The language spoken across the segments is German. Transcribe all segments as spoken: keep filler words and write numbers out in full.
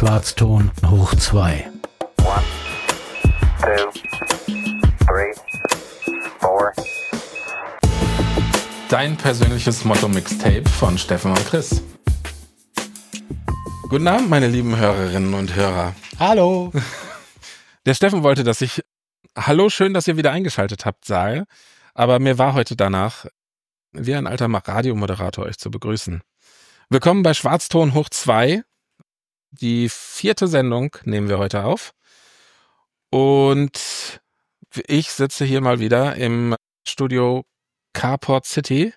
Schwarzton hoch zwei. One, two, three, four. Dein persönliches Motto-Mixtape von Steffen und Chris. Guten Abend, meine lieben Hörerinnen und Hörer. Hallo. Der Steffen wollte, dass ich Hallo, schön, dass ihr wieder eingeschaltet habt, sage. Aber mir war heute danach, wie ein alter Radiomoderator, euch zu begrüßen. Willkommen bei Schwarzton hoch zwei. Die vierte Sendung nehmen wir heute auf. Und ich sitze hier mal wieder im Studio Carport City.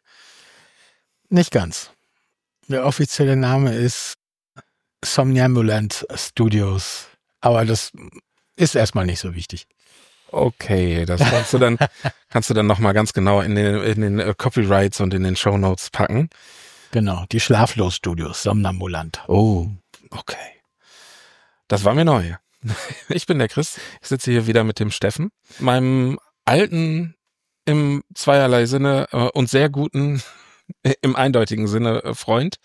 Nicht ganz. Der offizielle Name ist Somnambulant Studios. Aber das ist erstmal nicht so wichtig. Okay, das kannst du dann, kannst du dann nochmal ganz genau in den, in den Copyrights und in den Shownotes packen. Genau, die Schlaflos-Studios, Somnambulant. Oh, okay. Das war mir neu. Ich bin der Chris. Ich sitze hier wieder mit dem Steffen, meinem alten, im zweierlei Sinne äh, und sehr guten, im eindeutigen Sinne äh, Freund.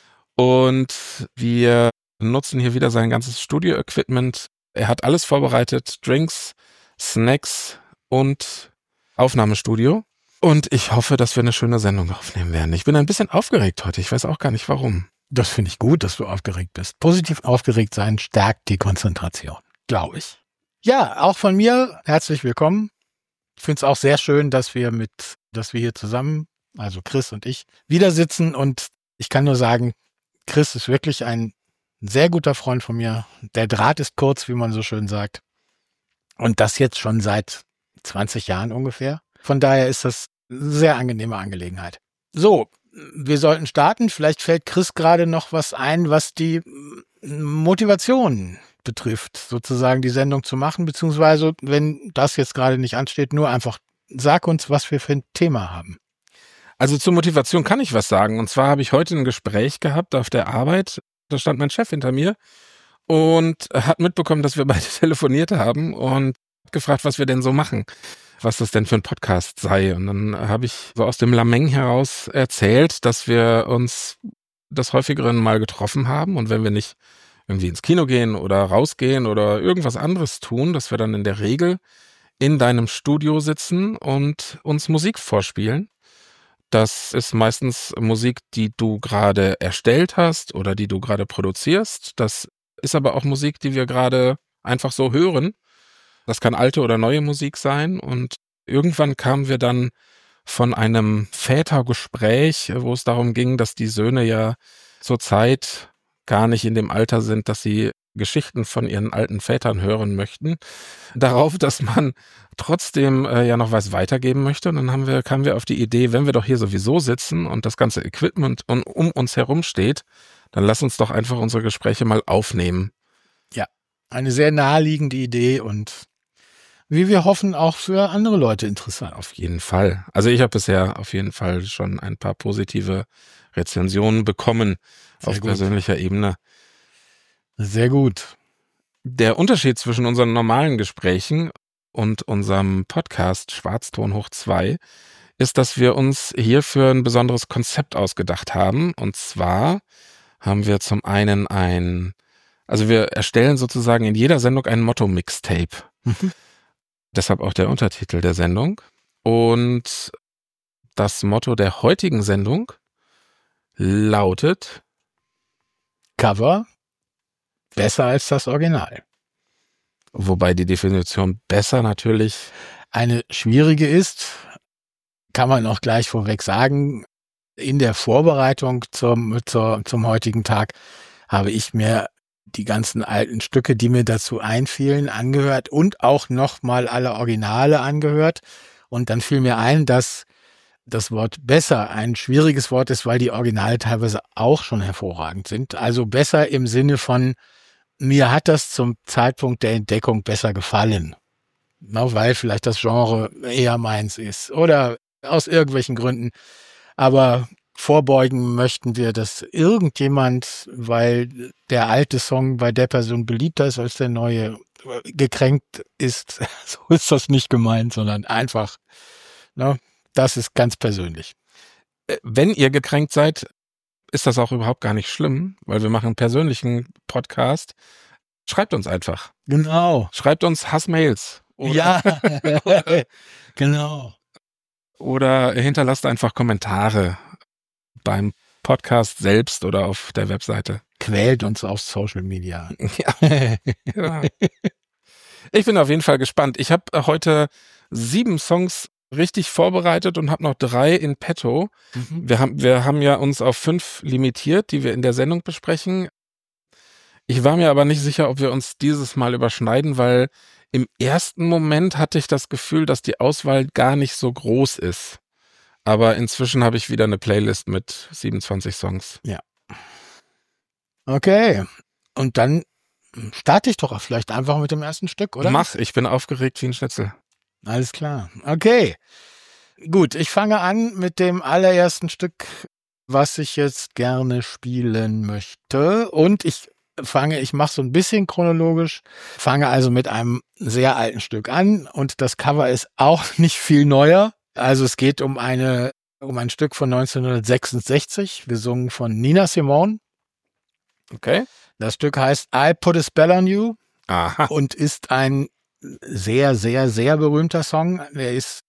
Und wir nutzen hier wieder sein ganzes Studio-Equipment. Er hat alles vorbereitet, Drinks, Snacks und Aufnahmestudio. Und ich hoffe, dass wir eine schöne Sendung aufnehmen werden. Ich bin ein bisschen aufgeregt heute. Ich weiß auch gar nicht, warum. Das finde ich gut, dass du aufgeregt bist. Positiv aufgeregt sein stärkt die Konzentration, glaube ich. Ja, auch von mir herzlich willkommen. Ich finde es auch sehr schön, dass wir mit, dass wir hier zusammen, also Chris und ich, wieder sitzen. Und ich kann nur sagen, Chris ist wirklich ein sehr guter Freund von mir. Der Draht ist kurz, wie man so schön sagt. Und das jetzt schon seit zwanzig Jahren ungefähr. Von daher ist das eine sehr angenehme Angelegenheit. So, wir sollten starten. Vielleicht fällt Chris gerade noch was ein, was die Motivation betrifft, sozusagen die Sendung zu machen. Beziehungsweise, wenn das jetzt gerade nicht ansteht, nur einfach sag uns, was wir für ein Thema haben. Also zur Motivation kann ich was sagen. Und zwar habe ich heute ein Gespräch gehabt auf der Arbeit. Da stand mein Chef hinter mir und hat mitbekommen, dass wir beide telefoniert haben und gefragt, was wir denn so machen, was das denn für ein Podcast sei. Und dann habe ich so aus dem Lameng heraus erzählt, dass wir uns des häufigeren mal getroffen haben und wenn wir nicht irgendwie ins Kino gehen oder rausgehen oder irgendwas anderes tun, dass wir dann in der Regel in deinem Studio sitzen und uns Musik vorspielen. Das ist meistens Musik, die du gerade erstellt hast oder die du gerade produzierst. Das ist aber auch Musik, die wir gerade einfach so hören. Das kann alte oder neue Musik sein. Und irgendwann kamen wir dann von einem Vätergespräch, wo es darum ging, dass die Söhne ja zurzeit gar nicht in dem Alter sind, dass sie Geschichten von ihren alten Vätern hören möchten, darauf, dass man trotzdem äh, ja noch was weitergeben möchte. Und dann haben wir, kamen wir auf die Idee, wenn wir doch hier sowieso sitzen und das ganze Equipment um, um uns herum steht, dann lass uns doch einfach unsere Gespräche mal aufnehmen. Ja, eine sehr naheliegende Idee und wie wir hoffen, auch für andere Leute interessant. Auf jeden Fall. Also ich habe bisher auf jeden Fall schon ein paar positive Rezensionen bekommen Sehr auf gut. persönlicher Ebene. Sehr gut. Der Unterschied zwischen unseren normalen Gesprächen und unserem Podcast Schwarzton hoch zwei ist, dass wir uns hierfür ein besonderes Konzept ausgedacht haben. Und zwar haben wir zum einen ein, also wir erstellen sozusagen in jeder Sendung ein Motto-Mixtape. Mhm. Deshalb auch der Untertitel der Sendung. Und das Motto der heutigen Sendung lautet Cover besser als das Original. Wobei die Definition besser natürlich Eine schwierige ist, kann man auch gleich vorweg sagen, in der Vorbereitung zum, zur, zum heutigen Tag habe ich mir die ganzen alten Stücke, die mir dazu einfielen, angehört und auch nochmal alle Originale angehört. Und dann fiel mir ein, dass das Wort besser ein schwieriges Wort ist, weil die Originale teilweise auch schon hervorragend sind. Also besser im Sinne von, mir hat das zum Zeitpunkt der Entdeckung besser gefallen. Na, weil vielleicht das Genre eher meins ist oder aus irgendwelchen Gründen. Aber vorbeugen möchten wir, dass irgendjemand, weil der alte Song bei der Person beliebter ist als der neue, gekränkt ist. So ist das nicht gemeint, sondern einfach, ne, das ist ganz persönlich. Wenn ihr gekränkt seid, ist das auch überhaupt gar nicht schlimm, weil wir machen einen persönlichen Podcast. Schreibt uns einfach. Genau. Schreibt uns Hassmails. Oder, Ja, genau. oder hinterlasst einfach Kommentare beim Podcast selbst oder auf der Webseite. Quält uns auf Social Media. Ja, genau. Ich bin auf jeden Fall gespannt. Ich habe heute sieben Songs richtig vorbereitet und habe noch drei in petto. Mhm. Wir haben, wir haben ja uns auf fünf limitiert, die wir in der Sendung besprechen. Ich war mir aber nicht sicher, ob wir uns dieses Mal überschneiden, weil im ersten Moment hatte ich das Gefühl, dass die Auswahl gar nicht so groß ist. Aber inzwischen habe ich wieder eine Playlist mit siebenundzwanzig Songs. Okay. Und dann starte ich doch vielleicht einfach mit dem ersten Stück, oder? Mach, ich bin aufgeregt wie ein Schnitzel. Alles klar. Okay. Gut, ich fange an mit dem allerersten Stück, was ich jetzt gerne spielen möchte. Und ich fange, ich mache so ein bisschen chronologisch, fange also mit einem sehr alten Stück an. Und das Cover ist auch nicht viel neuer. Also es geht um eine, um ein Stück von neunzehnhundertsechsundsechzig, gesungen von Nina Simone. Okay. Das Stück heißt I Put a Spell on You Aha. und ist ein sehr, sehr, sehr berühmter Song. Der ist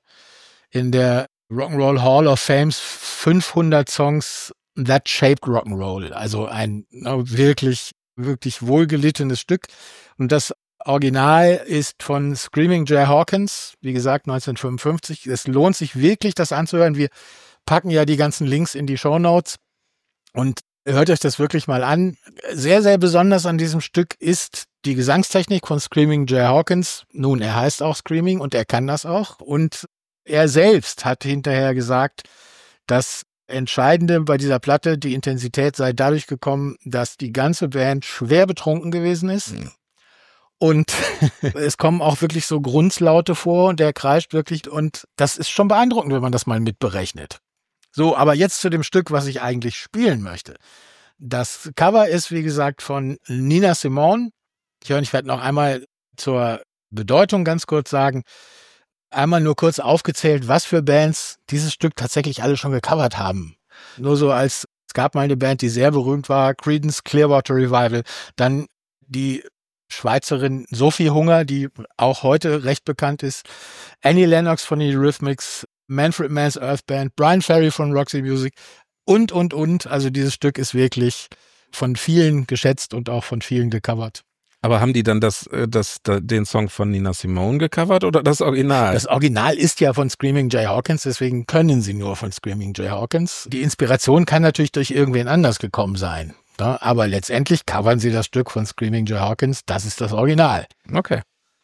in der Rock'n'Roll Hall of Fames fünfhundert Songs that shaped Rock'n'Roll. Also ein na, wirklich, wirklich wohlgelittenes Stück. Und das Original ist von Screaming Jay Hawkins, wie gesagt, neunzehnhundertfünfundfünfzig. Es lohnt sich wirklich, das anzuhören. Wir packen ja die ganzen Links in die Shownotes und hört euch das wirklich mal an. Sehr, sehr besonders an diesem Stück ist die Gesangstechnik von Screaming Jay Hawkins. Nun, er heißt auch Screaming und er kann das auch. Und er selbst hat hinterher gesagt, das Entscheidende bei dieser Platte, die Intensität sei dadurch gekommen, dass die ganze Band schwer betrunken gewesen ist. Mhm. Und es kommen auch wirklich so Grunzlaute vor und der kreischt wirklich. Und das ist schon beeindruckend, wenn man das mal mitberechnet. So, aber jetzt zu dem Stück, was ich eigentlich spielen möchte. Das Cover ist, wie gesagt, von Nina Simone. Ich höre, ich werde noch einmal zur Bedeutung ganz kurz sagen. Einmal nur kurz aufgezählt, was für Bands dieses Stück tatsächlich alle schon gecovert haben. Nur so als, es gab mal eine Band, die sehr berühmt war, Creedence Clearwater Revival. Dann die Schweizerin Sophie Hunger, die auch heute recht bekannt ist. Annie Lennox von den Eurythmics, Manfred Mann's Earth Band, Brian Ferry von Roxy Music und, und, und. Also dieses Stück ist wirklich von vielen geschätzt und auch von vielen gecovert. Aber haben die dann das, das, den Song von Nina Simone gecovert oder das Original? Das Original ist ja von Screaming Jay Hawkins, deswegen können sie nur von Screaming Jay Hawkins. Die Inspiration kann natürlich durch irgendwen anders gekommen sein. Ja, aber letztendlich covern sie das Stück von Screaming Jay Hawkins. Das ist das Original. Okay.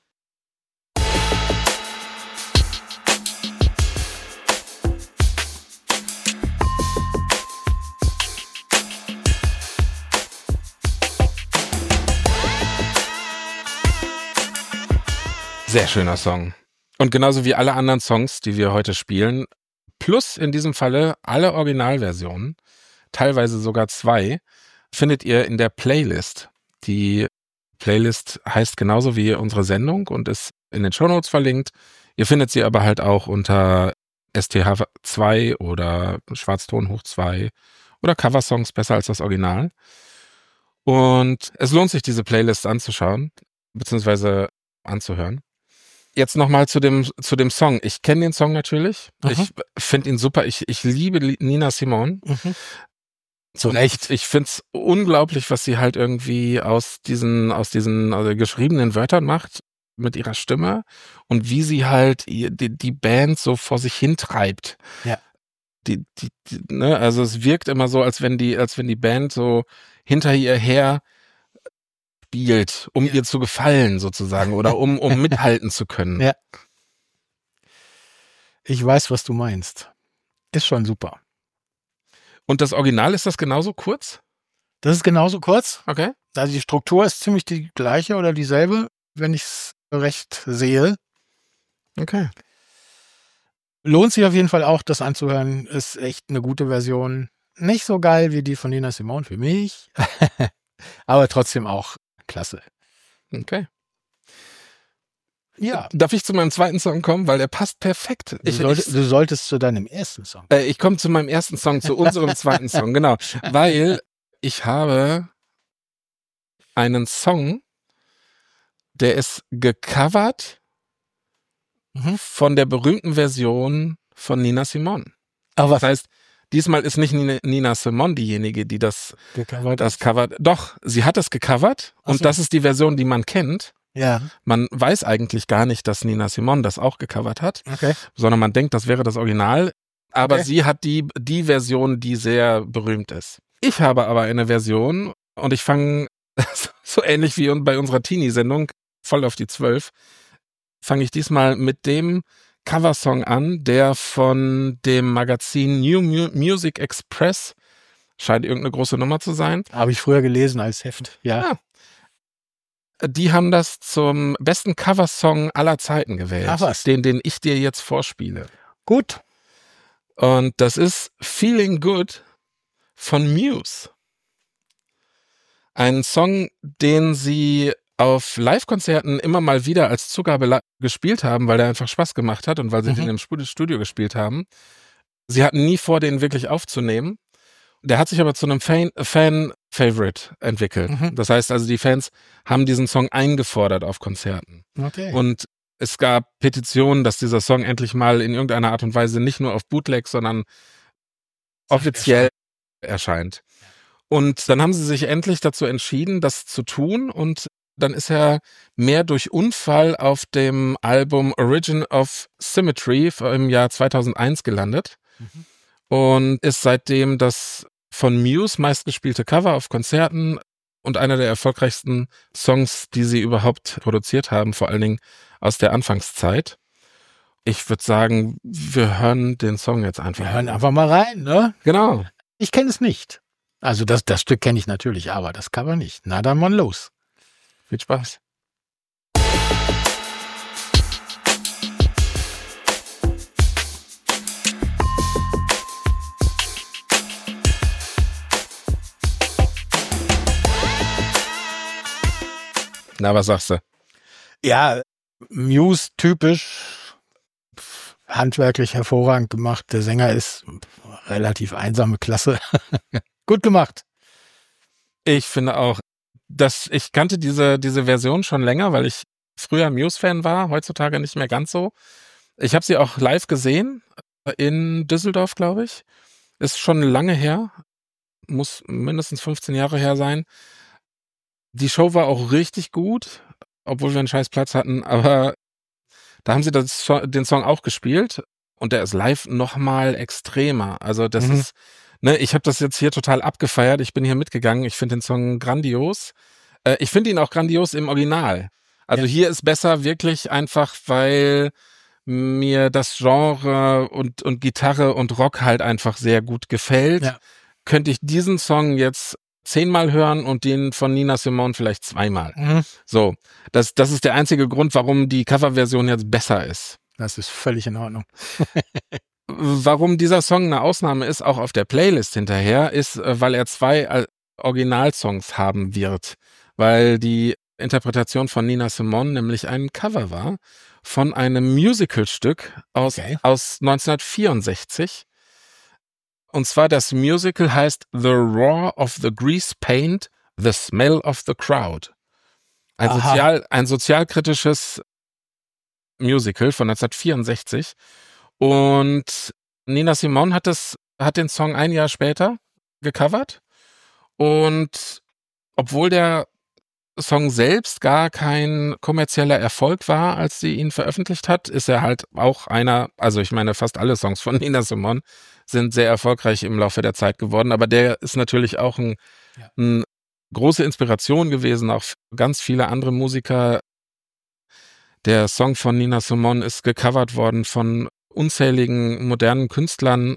Sehr schöner Song. Und genauso wie alle anderen Songs, die wir heute spielen, plus in diesem Falle alle Originalversionen, teilweise sogar zwei, findet ihr in der Playlist. Die Playlist heißt genauso wie unsere Sendung und ist in den Shownotes verlinkt. Ihr findet sie aber halt auch unter S T H zwei oder Schwarzton hoch zwei oder Coversongs besser als das Original. Und es lohnt sich, diese Playlist anzuschauen, beziehungsweise anzuhören. Jetzt nochmal zu dem, zu dem Song. Ich kenne den Song natürlich. Aha. Ich finde ihn super. Ich, ich liebe Nina Simone. Mhm. Zu Recht. Ich finde es unglaublich, was sie halt irgendwie aus diesen, aus diesen also geschriebenen Wörtern macht mit ihrer Stimme und wie sie halt die, die Band so vor sich hintreibt. Ja. Die, die, die, ne, also es wirkt immer so, als wenn die, als wenn die Band so hinter ihr her spielt, um ja. ihr zu gefallen sozusagen oder um, um mithalten zu können. Ja. Ich weiß, was du meinst. Ist schon super. Und das Original, ist das genauso kurz? Das ist genauso kurz. Okay. Also die Struktur ist ziemlich die gleiche oder dieselbe, wenn ich es recht sehe. Okay. Lohnt sich auf jeden Fall auch, das anzuhören. Ist echt eine gute Version. Nicht so geil wie die von Nina Simone für mich, aber trotzdem auch klasse. Okay. Ja. Darf ich zu meinem zweiten Song kommen? Weil der passt perfekt. Du, Ich, solltest, ich, du solltest zu deinem ersten Song. äh, ich komme zu meinem ersten Song, zu unserem zweiten Song, genau. Weil ich habe einen Song, der ist gecovert Mhm. von der berühmten Version von Nina Simone. Ach was, Das heißt, diesmal ist nicht Nina, Nina Simone diejenige, die das, gecovert das ist. covert. Doch, sie hat es gecovert Ach und so. das ist die Version, die man kennt. Ja, Man weiß eigentlich gar nicht, dass Nina Simone das auch gecovert hat, okay. sondern man denkt, das wäre das Original. Aber Okay. sie hat die, die Version, die sehr berühmt ist. Ich habe aber eine Version und ich fange so ähnlich wie bei unserer Teenie-Sendung, voll auf die zwölf, fange ich diesmal mit dem Coversong an, der von dem Magazin New Mu- Music Express, scheint irgendeine große Nummer zu sein. Habe ich früher gelesen als Heft. Ja. Ah. Die haben das zum besten Coversong aller Zeiten gewählt. Ach was. Den, den ich dir jetzt vorspiele. Gut. Und das ist Feeling Good von Muse. Ein Song, den sie auf Live-Konzerten immer mal wieder als Zugabe la- gespielt haben, weil der einfach Spaß gemacht hat und weil sie Mhm. den im Spu- Studio gespielt haben. Sie hatten nie vor, den wirklich aufzunehmen. Der hat sich aber zu einem Fan- Fan-Favorite entwickelt. Mhm. Das heißt also, die Fans haben diesen Song eingefordert auf Konzerten. Okay. Und es gab Petitionen, dass dieser Song endlich mal in irgendeiner Art und Weise nicht nur auf Bootleg, sondern offiziell erscheint. Und dann haben sie sich endlich dazu entschieden, das zu tun. Und dann ist er mehr durch Unfall auf dem Album Origin of Symmetry im Jahr zweitausendeins gelandet. Mhm. Und ist seitdem das von Muse meistgespielte Cover auf Konzerten und einer der erfolgreichsten Songs, die sie überhaupt produziert haben, vor allen Dingen aus der Anfangszeit. Ich würde sagen, wir hören den Song jetzt einfach. Wir hören einfach mal rein, ne? Genau. Ich kenne es nicht. Also das, das Stück kenne ich natürlich, aber das Cover nicht. Na dann mal los. Viel Spaß. Na, was sagst du? Ja, Muse typisch, pf, handwerklich hervorragend gemacht. Der Sänger ist pf, relativ einsame Klasse. Gut gemacht. Ich finde auch, dass ich kannte diese, diese Version schon länger, weil ich früher Muse-Fan war, heutzutage nicht mehr ganz so. Ich habe sie auch live gesehen, in Düsseldorf, glaube ich. Ist schon lange her, muss mindestens fünfzehn Jahre her sein. Die Show war auch richtig gut, obwohl wir einen scheiß Platz hatten, aber da haben sie das, So- den Song auch gespielt und der ist live nochmal extremer. Also das Mhm. ist, ne, ich habe das jetzt hier total abgefeiert, ich bin hier mitgegangen, ich finde den Song grandios. Äh, ich finde ihn auch grandios im Original. Also Ja. hier ist besser wirklich einfach, weil mir das Genre und, und Gitarre und Rock halt einfach sehr gut gefällt. Ja. Könnte ich diesen Song jetzt zehnmal hören und den von Nina Simone vielleicht zweimal. Mhm. So, das, das ist der einzige Grund, warum die Coverversion jetzt besser ist. Das ist völlig in Ordnung. Warum dieser Song eine Ausnahme ist, auch auf der Playlist hinterher, ist, äh, weil er zwei äh, Originalsongs haben wird. Weil die Interpretation von Nina Simone nämlich ein Cover war von einem Musicalstück aus, Okay. aus neunzehnhundertvierundsechzig. Und zwar das Musical heißt The Roar of the Grease Paint, The Smell of the Crowd. Ein, Aha. sozial, ein sozialkritisches Musical von neunzehnhundertvierundsechzig. Und Nina Simone hat, das, hat den Song ein Jahr später gecovert. Und obwohl der Song selbst gar kein kommerzieller Erfolg war, als sie ihn veröffentlicht hat, ist er halt auch einer, also ich meine, fast alle Songs von Nina Simone sind sehr erfolgreich im Laufe der Zeit geworden, aber der ist natürlich auch ein, Ja. ein große Inspiration gewesen, auch für ganz viele andere Musiker. Der Song von Nina Simone ist gecovert worden von unzähligen modernen Künstlern.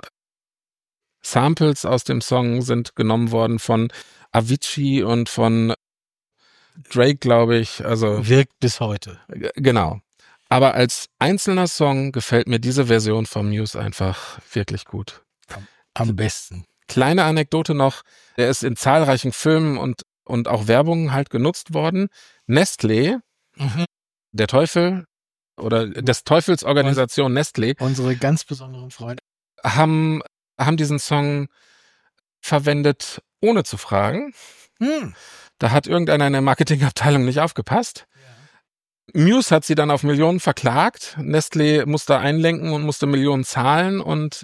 Samples aus dem Song sind genommen worden von Avicii und von Drake, glaube ich. Also Wirkt bis heute. g- genau. Aber als einzelner Song gefällt mir diese Version von Muse einfach wirklich gut. Am besten. Kleine Anekdote noch, der ist in zahlreichen Filmen und, und auch Werbungen halt genutzt worden. Nestlé, Mhm. der Teufel, oder des Teufelsorganisation Nestlé Unsere ganz besonderen Freunde. haben, haben diesen Song verwendet, ohne zu fragen. Hm. Da hat irgendeiner in der Marketingabteilung nicht aufgepasst. Muse hat sie dann auf Millionen verklagt. Nestlé musste einlenken und musste Millionen zahlen und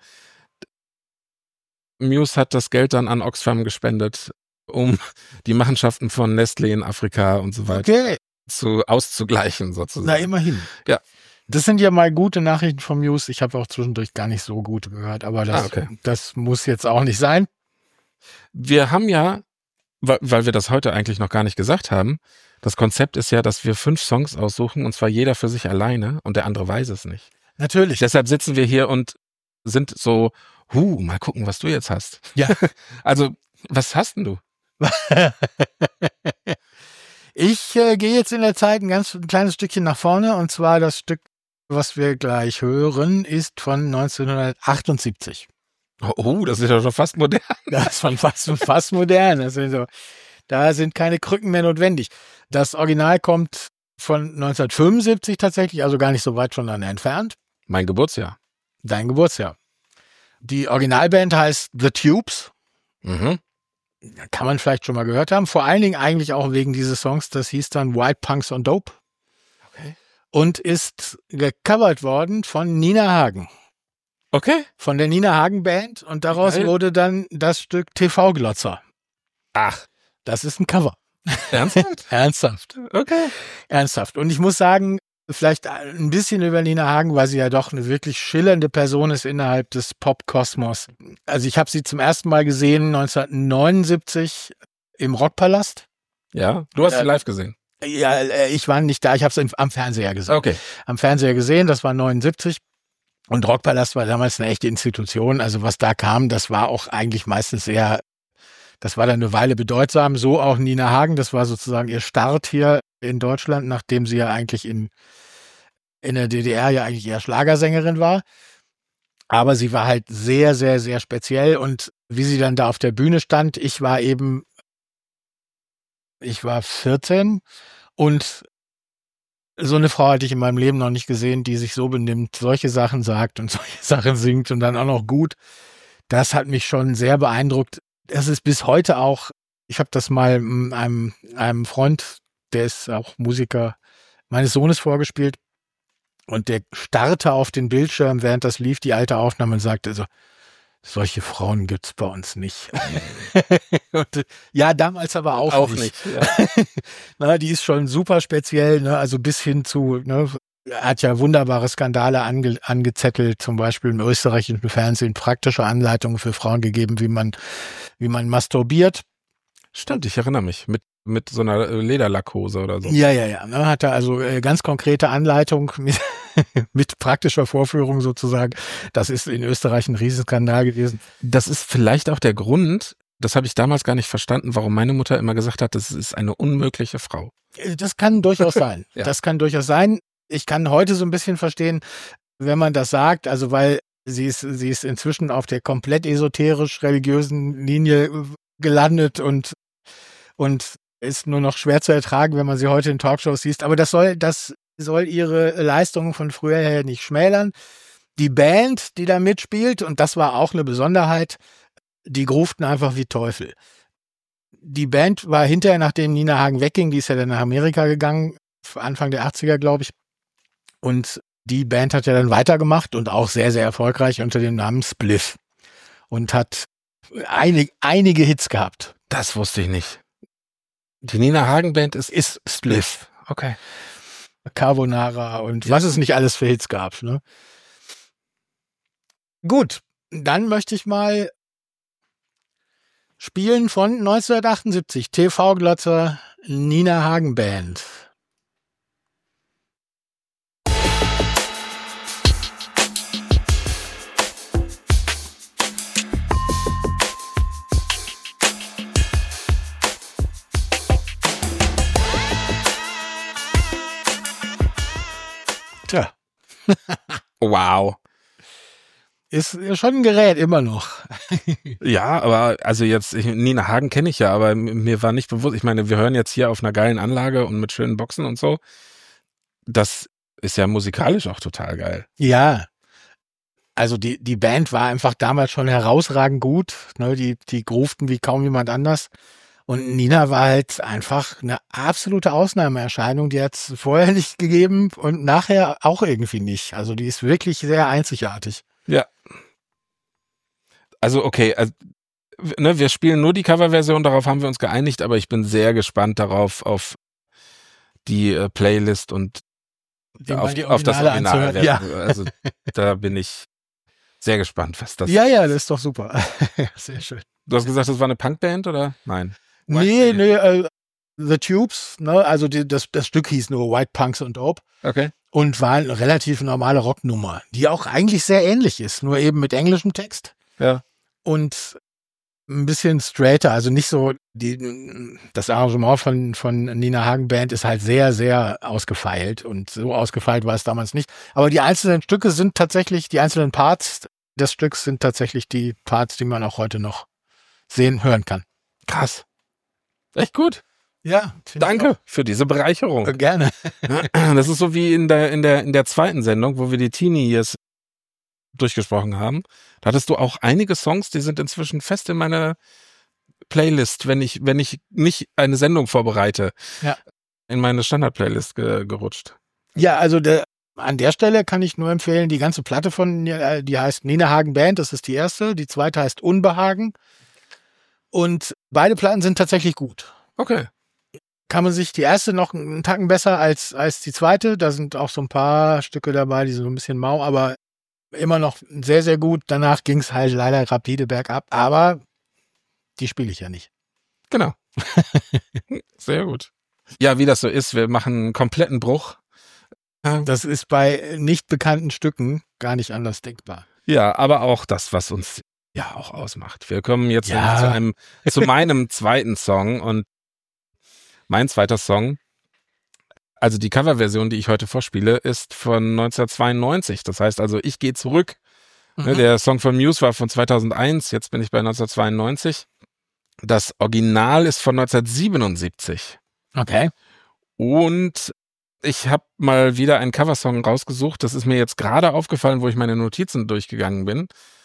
Muse hat das Geld dann an Oxfam gespendet, um die Machenschaften von Nestlé in Afrika und so weiter Okay, zu auszugleichen na sozusagen. immerhin. Ja. Das sind ja mal gute Nachrichten von Muse. Ich habe auch zwischendurch gar nicht so gut gehört, aber das, Ah, okay. das muss jetzt auch nicht sein. Wir haben ja, wa- weil wir das heute eigentlich noch gar nicht gesagt haben, das Konzept ist ja, dass wir fünf Songs aussuchen und zwar jeder für sich alleine und der andere weiß es nicht. Natürlich. Deshalb sitzen wir hier und sind so, huh, mal gucken, was du jetzt hast. Ja. Also, was hast denn du? Ich äh, gehe jetzt in der Zeit ein ganz ein kleines Stückchen nach vorne und zwar das Stück, was wir gleich hören, ist von neunzehnhundertachtundsiebzig. Oh, oh, das ist ja schon fast modern. Das ist von fast, fast modern. Das sind so, da sind keine Krücken mehr notwendig. Das Original kommt von neunzehnhundertfünfundsiebzig tatsächlich, also gar nicht so weit voneinander entfernt. Mein Geburtsjahr. Dein Geburtsjahr. Die Originalband heißt The Tubes. Mhm. Kann man vielleicht schon mal gehört haben. Vor allen Dingen eigentlich auch wegen dieses Songs. Das hieß dann White Punks on Dope. Okay. Und ist gecovert worden von Nina Hagen. Okay. Von der Nina Hagen Band. Und daraus Geil. wurde dann das Stück T V-Glotzer. Ach, Das ist ein Cover. ernsthaft? Ernsthaft. Okay. Ernsthaft. Und ich muss sagen, vielleicht ein bisschen über Nina Hagen, weil sie ja doch eine wirklich schillernde Person ist innerhalb des Pop-Kosmos. Also ich habe sie zum ersten Mal gesehen neunzehnhundertneunundsiebzig im Rockpalast. Ja, du hast Ja. sie live gesehen. Ja, äh, ich war nicht da, ich habe es am Fernseher gesehen. Okay. Am Fernseher gesehen, das war neunundsiebzig. Und Rockpalast war damals eine echte Institution. Also was da kam, das war auch eigentlich meistens eher, das war dann eine Weile bedeutsam. So auch Nina Hagen, das war sozusagen ihr Start hier in Deutschland, nachdem sie ja eigentlich in, in der D D R ja eigentlich eher Schlagersängerin war. Aber sie war halt sehr, sehr, sehr speziell. Und wie sie dann da auf der Bühne stand, ich war eben, ich war vierzehn und so eine Frau hatte ich in meinem Leben noch nicht gesehen, die sich so benimmt, solche Sachen sagt und solche Sachen singt und dann auch noch gut. Das hat mich schon sehr beeindruckt. Das ist bis heute auch, ich habe das mal mm, einem, einem Freund, der ist auch Musiker meines Sohnes vorgespielt und der starrte auf den Bildschirm, während das lief, die alte Aufnahme und sagte so, solche Frauen gibt's bei uns nicht. und, äh, ja, damals aber auch, Auch nicht. nicht. Ja. Na, die ist schon super speziell, ne? Also bis hin zu, ne, er hat ja wunderbare Skandale ange, angezettelt, zum Beispiel im österreichischen Fernsehen praktische Anleitungen für Frauen gegeben, wie man, wie man masturbiert. Stimmt, ich erinnere mich. Mit, mit so einer äh, Lederlackhose oder so. Ja, ja, ja. Ne, hat er also äh, ganz konkrete Anleitung mit, mit praktischer Vorführung sozusagen. Das ist in Österreich ein Riesenskandal gewesen. Das ist vielleicht auch der Grund, das habe ich damals gar nicht verstanden, warum meine Mutter immer gesagt hat, das ist eine unmögliche Frau. Äh, Das kann durchaus sein. Ja. Das kann durchaus sein. Ich kann heute so ein bisschen verstehen, wenn man das sagt, also weil sie ist, sie ist inzwischen auf der komplett esoterisch-religiösen Linie äh, gelandet und, und ist nur noch schwer zu ertragen, wenn man sie heute in Talkshows sieht. Aber das soll, das soll ihre Leistungen von früher her nicht schmälern. Die Band, die da mitspielt, und das war auch eine Besonderheit, die gruften einfach wie Teufel. Die Band war hinterher, nachdem Nina Hagen wegging, die ist ja dann nach Amerika gegangen, Anfang der achtziger, glaube ich. Und die Band hat ja dann weitergemacht und auch sehr, sehr erfolgreich unter dem Namen Spliff. Und hat einig, einige Hits gehabt. Das wusste ich nicht. Die Nina Hagen Band ist, Ist Spliff. okay. Carbonara und Ja. was es nicht alles für Hits gab. Ne? Gut, dann möchte ich mal spielen von neunzehnhundertachtundsiebzig. T V-Glotzer, Nina Hagen Band. Tja, Wow. ist schon ein Gerät, immer noch. Ja, aber also jetzt, ich, Nina Hagen kenne ich ja, aber m- mir war nicht bewusst, ich meine, wir hören jetzt hier auf einer geilen Anlage und mit schönen Boxen und so, dass ist ja musikalisch auch total geil. Ja. Also die, die Band war einfach damals schon herausragend gut. Ne? Die, die groovten wie kaum jemand anders. Und Nina war halt einfach eine absolute Ausnahmeerscheinung. Die hat es vorher nicht gegeben und nachher auch irgendwie nicht. Also die ist wirklich sehr einzigartig. Ja. Also okay, also, ne, wir spielen nur die Coverversion, darauf haben wir uns geeinigt, aber ich bin sehr gespannt darauf, auf die äh, Playlist und Die auf, mal die auf das Originale Original. anzuhören. Ja. Also da bin ich sehr gespannt, was das ja, ja, das ist doch super. Sehr schön. Du hast gesagt, das war eine Punkband oder? Nein. Nee, nee, äh, The Tubes, ne? Also die, das, das Stück hieß nur White Punks und Dope. Okay. Und war eine relativ normale Rocknummer, die auch eigentlich sehr ähnlich ist, nur eben mit englischem Text. Ja. Und ein bisschen straighter, also nicht so, die, das Arrangement von, von Nina Hagen Band ist halt sehr, sehr ausgefeilt und so ausgefeilt war es damals nicht. Aber die einzelnen Stücke sind tatsächlich, die einzelnen Parts des Stücks sind tatsächlich die Parts, die man auch heute noch sehen, hören kann. Krass. Echt gut. Ja. Danke für diese Bereicherung. Äh, gerne. Das ist so wie in der, in der, in der zweiten Sendung, wo wir die Teenie Years durchgesprochen haben. Da hattest du auch einige Songs, die sind inzwischen fest in meiner Playlist, wenn ich, wenn ich nicht eine Sendung vorbereite, ja. in meine Standard-Playlist ge gerutscht. Ja, also der, an der Stelle kann ich nur empfehlen, die ganze Platte von, die heißt Nina Hagen Band, das ist die erste. Die zweite heißt Unbehagen. Und beide Platten sind tatsächlich gut. Okay. Kann man sich die erste noch einen Tacken besser als, als die zweite. Da sind auch so ein paar Stücke dabei, die sind so ein bisschen mau, aber immer noch sehr, sehr gut. Danach ging es halt leider rapide bergab, aber die spiele ich ja nicht. Genau. Sehr gut. Ja, wie das so ist, wir machen einen kompletten Bruch. Das ist bei nicht bekannten Stücken gar nicht anders denkbar. Ja, aber auch das, was uns ja auch ausmacht. Wir kommen jetzt ja. zu einem, zu meinem zweiten Song und mein zweiter Song, also die Coverversion, die ich heute vorspiele, ist von neunzehnhundertzweiundneunzig. Das heißt also, ich gehe zurück. Mhm. Der Song von Muse war von zweitausendeins, jetzt bin ich bei neunzehnhundertzweiundneunzig. Das Original ist von neunzehnhundertsiebenundsiebzig. Okay. Und ich habe mal wieder einen Coversong rausgesucht. Das ist mir jetzt gerade aufgefallen, wo ich meine Notizen durchgegangen bin.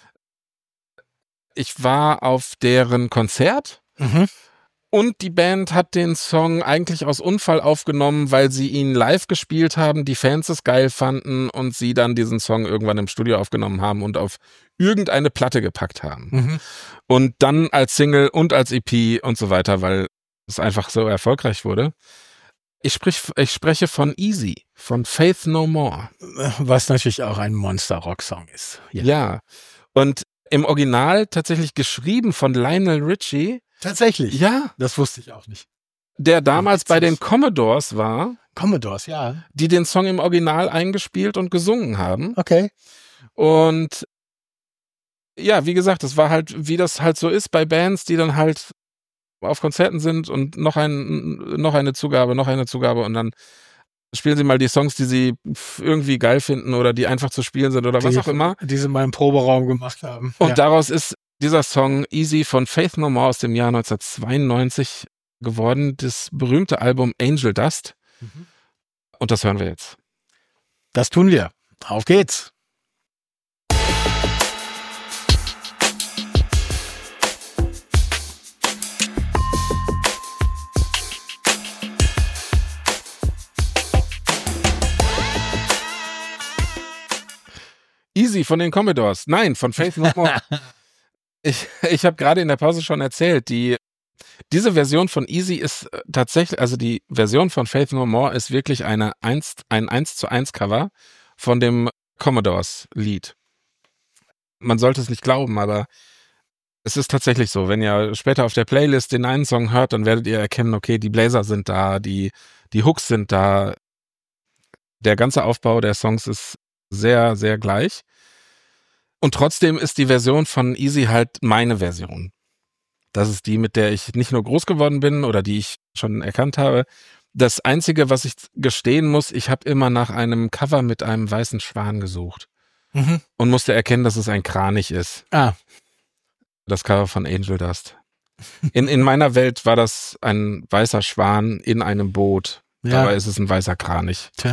Ich war auf deren Konzert. Mhm. Und die Band hat den Song eigentlich aus Unfall aufgenommen, weil sie ihn live gespielt haben, die Fans es geil fanden und sie dann diesen Song irgendwann im Studio aufgenommen haben und auf irgendeine Platte gepackt haben. Mhm. Und dann als Single und als E P und so weiter, weil es einfach so erfolgreich wurde. Ich, sprich, ich spreche von Easy, von Faith No More. Was natürlich auch ein Monster-Rock-Song ist. Ja. ja. Und im Original tatsächlich geschrieben von Lionel Richie. Tatsächlich? Ja. Das wusste ich auch nicht. Der damals bei den Commodores war. Commodores, ja. Die den Song im Original eingespielt und gesungen haben. Okay. Und ja, wie gesagt, das war halt, wie das halt so ist bei Bands, die dann halt auf Konzerten sind und noch, ein, noch eine Zugabe, noch eine Zugabe und dann spielen sie mal die Songs, die sie irgendwie geil finden oder die einfach zu spielen sind oder die, was auch immer. Die sie mal im Proberaum gemacht haben. Und ja. daraus ist dieser Song Easy von Faith No More aus dem Jahr neunzehnhundertzweiundneunzig geworden, das berühmte Album Angel Dust. Mhm. Und das hören wir jetzt. Das tun wir. Auf geht's. Easy von den Commodores. Nein, von Faith No More. ich ich habe gerade in der Pause schon erzählt, die diese Version von Easy ist tatsächlich, also die Version von Faith No More ist wirklich eine eins, ein eins zu eins Cover von dem Commodores Lied. Man sollte es nicht glauben, aber es ist tatsächlich so. Wenn ihr später auf der Playlist den einen Song hört, dann werdet ihr erkennen, okay, die Bläser sind da, die, die Hooks sind da. Der ganze Aufbau der Songs ist sehr, sehr gleich. Und trotzdem ist die Version von Easy halt meine Version. Das ist die, mit der ich nicht nur groß geworden bin oder die ich schon erkannt habe. Das Einzige, was ich gestehen muss, ich habe immer nach einem Cover mit einem weißen Schwan gesucht. Mhm. Und musste erkennen, dass es ein Kranich ist. Ah. Das Cover von Angel Dust. In, in meiner Welt war das ein weißer Schwan in einem Boot. Ja. Dabei ist es ein weißer Kranich. Tja.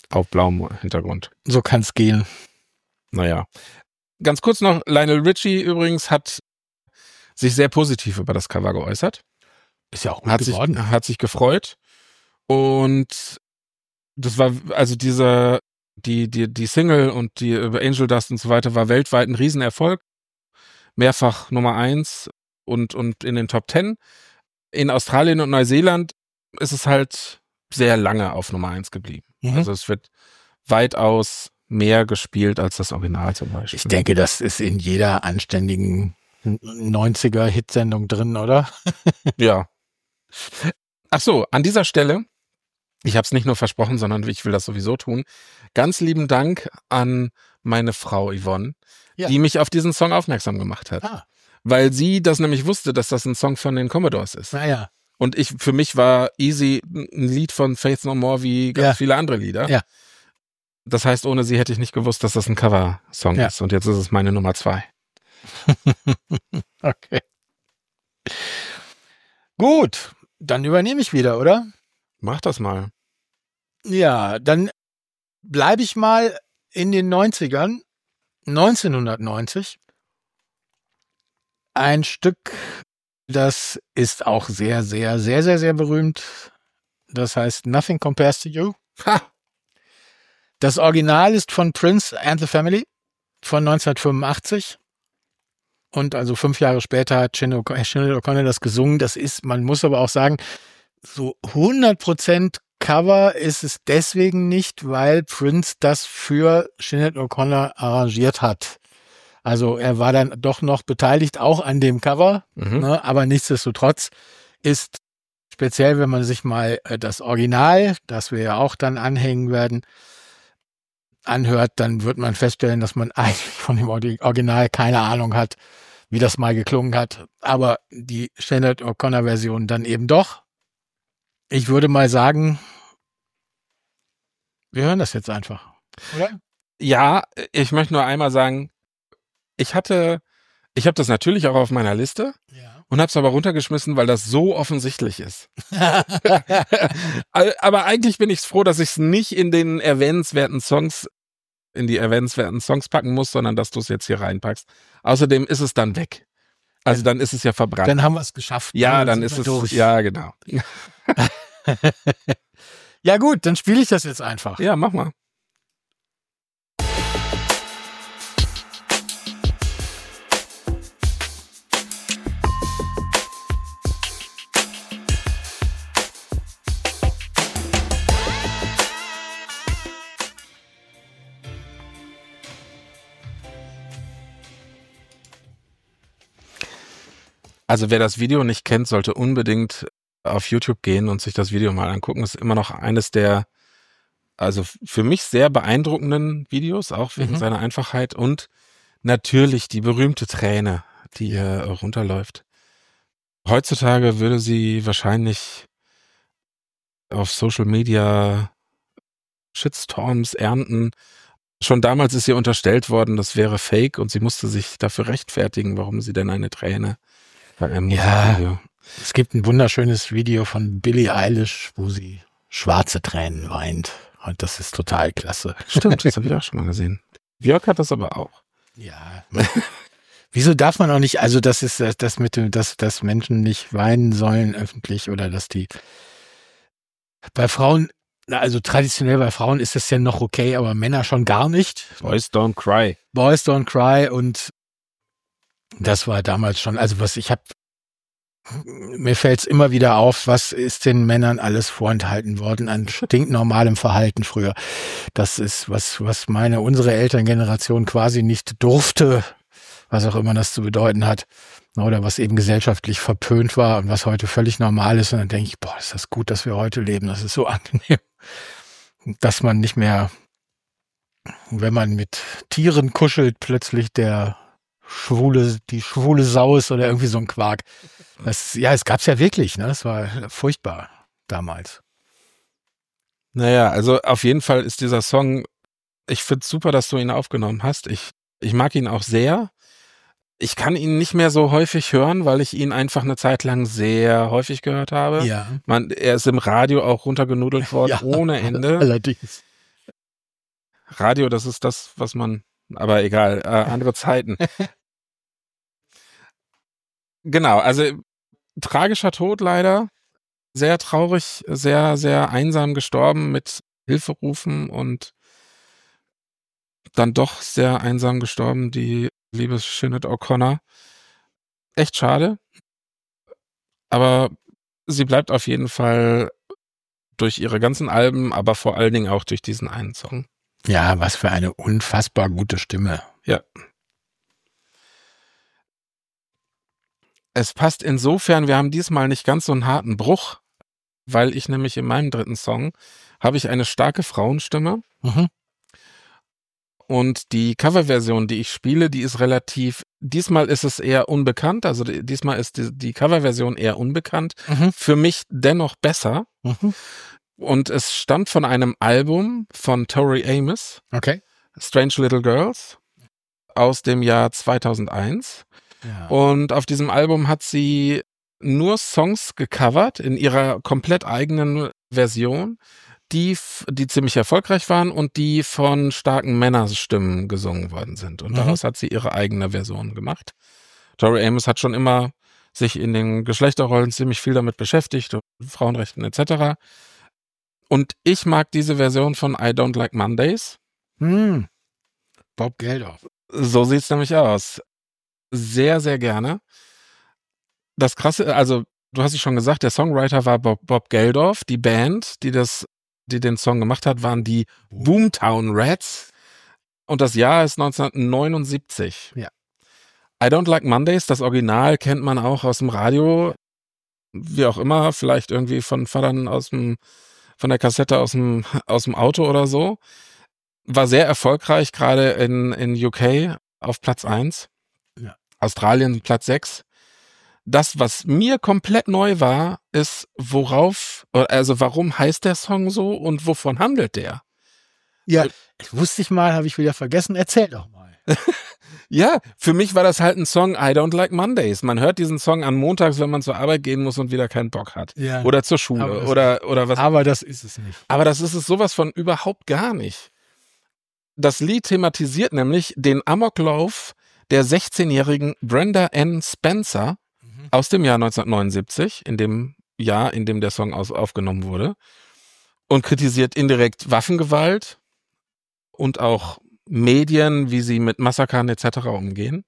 auf blauem Hintergrund. So kann's gehen. Naja. Ganz kurz noch, Lionel Richie übrigens hat sich sehr positiv über das Cover geäußert. Ist ja auch gut Hat sich, geworden. hat sich gefreut. Und das war, also diese, die, die, die Single und die über Angel Dust und so weiter war weltweit ein Riesenerfolg. Mehrfach Nummer eins und, und in den Top Ten. In Australien und Neuseeland ist es halt sehr lange auf Nummer eins geblieben. Mhm. Also es wird weitaus mehr gespielt als das Original zum Beispiel. Ich denke, das ist in jeder anständigen neunziger-Hitsendung drin, oder? Ja. Ach so, an dieser Stelle, ich habe es nicht nur versprochen, sondern ich will das sowieso tun. Ganz lieben Dank an meine Frau Yvonne, Ja. die mich auf diesen Song aufmerksam gemacht hat. Ah, Weil sie das nämlich wusste, dass das ein Song von den Commodores ist. naja. Und ich, für mich war Easy ein Lied von Faith No More wie ganz Ja. viele andere Lieder. Ja. Das heißt, ohne sie hätte ich nicht gewusst, dass das ein Cover-Song Ja. ist. Und jetzt ist es meine Nummer zwei. Okay. Gut, dann übernehme ich wieder, oder? Mach das mal. Ja, dann bleibe ich mal in den neunzigern, neunzehnhundertneunzig. Ein Stück, das ist auch sehr, sehr, sehr, sehr, sehr berühmt. Das heißt Nothing Compares to You. Ha! Das Original ist von Prince and the Family von neunzehnhundertfünfundachtzig. Und also fünf Jahre später hat Sinead O'Connor das gesungen. Das ist, man muss aber auch sagen, so hundert Prozent Cover ist es deswegen nicht, weil Prince das für Sinead O'Connor arrangiert hat. Also er war dann doch noch beteiligt, auch an dem Cover, Mhm. ne? Aber nichtsdestotrotz ist speziell, wenn man sich mal äh, das Original, das wir ja auch dann anhängen werden, anhört, dann wird man feststellen, dass man eigentlich von dem Ordi- Original keine Ahnung hat, wie das mal geklungen hat. Aber die Sinead O'Connor-Version dann eben doch. Ich würde mal sagen, wir hören das jetzt einfach, oder? Ja, ich möchte nur einmal sagen, ich hatte, ich habe das natürlich auch auf meiner Liste Ja. und habe es aber runtergeschmissen, weil das so offensichtlich ist. Al- Aber eigentlich bin ich froh, dass ich es nicht in den erwähnenswerten Songs, in die erwähnenswerten Songs packen muss, sondern dass du es jetzt hier reinpackst. Außerdem ist es dann weg. Also dann ist es ja verbrannt. Dann haben wir es geschafft. ja, ne? dann sind ist wir es, durch. ja, genau. Ja gut, dann spiele ich das jetzt einfach. Ja, mach mal. Also wer das Video nicht kennt, sollte unbedingt auf YouTube gehen und sich das Video mal angucken. Das ist immer noch eines der, also für mich sehr beeindruckenden Videos, auch wegen Mhm. seiner Einfachheit und natürlich die berühmte Träne, die hier runterläuft. Heutzutage würde sie wahrscheinlich auf Social Media Shitstorms ernten. Schon damals ist ihr unterstellt worden, das wäre Fake und sie musste sich dafür rechtfertigen, warum sie denn eine Träne bei einem Ja. Musikvideo. Es gibt ein wunderschönes Video von Billie Eilish, wo sie schwarze Tränen weint. Und das ist total klasse. Stimmt, das habe ich auch schon mal gesehen. Björk hat das aber auch. Ja. Wieso darf man auch nicht, also das ist das, das mit dem, dass, dass Menschen nicht weinen sollen öffentlich oder dass die bei Frauen, na, also traditionell bei Frauen ist das ja noch okay, aber Männer schon gar nicht. Boys don't cry. Boys Don't Cry und das war damals schon, also was ich habe, mir fällt es immer wieder auf, was ist den Männern alles vorenthalten worden an stinknormalem Verhalten früher. Das ist was, was meine, unsere Elterngeneration quasi nicht durfte, was auch immer das zu bedeuten hat, oder was eben gesellschaftlich verpönt war und was heute völlig normal ist. Und dann denke ich, boah, ist das gut, dass wir heute leben. Das ist so angenehm, dass man nicht mehr, wenn man mit Tieren kuschelt, plötzlich der schwule, die schwule Sau ist oder irgendwie so ein Quark. Das, ja, es gab's ja wirklich, ne? Das war furchtbar damals. Naja, also auf jeden Fall ist dieser Song, ich find's super, dass du ihn aufgenommen hast. Ich, ich mag ihn auch sehr. Ich kann ihn nicht mehr so häufig hören, weil ich ihn einfach eine Zeit lang sehr häufig gehört habe. Ja. Man, er ist im Radio auch runtergenudelt worden, Ja, ohne Ende. Allerdings. Radio, das ist das, was man, aber egal, äh, andere Zeiten. Genau, also tragischer Tod leider, sehr traurig, sehr, sehr einsam gestorben mit Hilferufen und dann doch sehr einsam gestorben, die liebe Sinead O'Connor. Echt schade, aber sie bleibt auf jeden Fall durch ihre ganzen Alben, aber vor allen Dingen auch durch diesen einen Song. Ja, was für eine unfassbar gute Stimme. Ja. Es passt insofern, wir haben diesmal nicht ganz so einen harten Bruch, weil ich nämlich in meinem dritten Song habe ich eine starke Frauenstimme. Mhm. Und die Coverversion, die ich spiele, die ist relativ, diesmal ist es eher unbekannt, also die, diesmal ist die, die Coverversion eher unbekannt, Mhm. für mich dennoch besser. Mhm. Und es stammt von einem Album von Tori Amos, Okay. Strange Little Girls, aus dem Jahr zweitausendeins. Ja. Und auf diesem Album hat sie nur Songs gecovert in ihrer komplett eigenen Version, die, f- die ziemlich erfolgreich waren und die von starken Männerstimmen gesungen worden sind. Und Mhm. daraus hat sie ihre eigene Version gemacht. Tori Amos hat schon immer sich in den Geschlechterrollen ziemlich viel damit beschäftigt, und Frauenrechten et cetera. Und ich mag diese Version von I Don't Like Mondays. Hm. Bob Geldof. So sieht's nämlich aus. Sehr, sehr gerne. Das Krasse, also du hast es schon gesagt, der Songwriter war Bob, Bob Geldof. Die Band, die das, die den Song gemacht hat, waren die Boomtown Rats. Und das Jahr ist neunzehnhundertneunundsiebzig. Ja. I Don't Like Mondays, das Original kennt man auch aus dem Radio, wie auch immer, vielleicht irgendwie von Vatern aus dem, von der Kassette aus dem, aus dem Auto oder so. War sehr erfolgreich, gerade in, in U K auf Platz eins. Ja. Australien Platz sechs. Das, was mir komplett neu war, ist, worauf, also warum heißt der Song so und wovon handelt der? Ja, das wusste ich mal, habe ich wieder vergessen. Erzähl doch mal. Ja, für mich war das halt ein Song I Don't Like Mondays. Man hört diesen Song an montags, wenn man zur Arbeit gehen muss und wieder keinen Bock hat. Ja. Oder zur Aber Schule das- oder, oder was. Aber das ist es nicht. Aber das ist es sowas von überhaupt gar nicht. Das Lied thematisiert nämlich den Amoklauf der sechzehnjährigen Brenda Ann Spencer aus dem Jahr neunzehnhundertneunundsiebzig, in dem Jahr, in dem der Song aus, aufgenommen wurde, und kritisiert indirekt Waffengewalt und auch Medien, wie sie mit Massakern et cetera umgehen.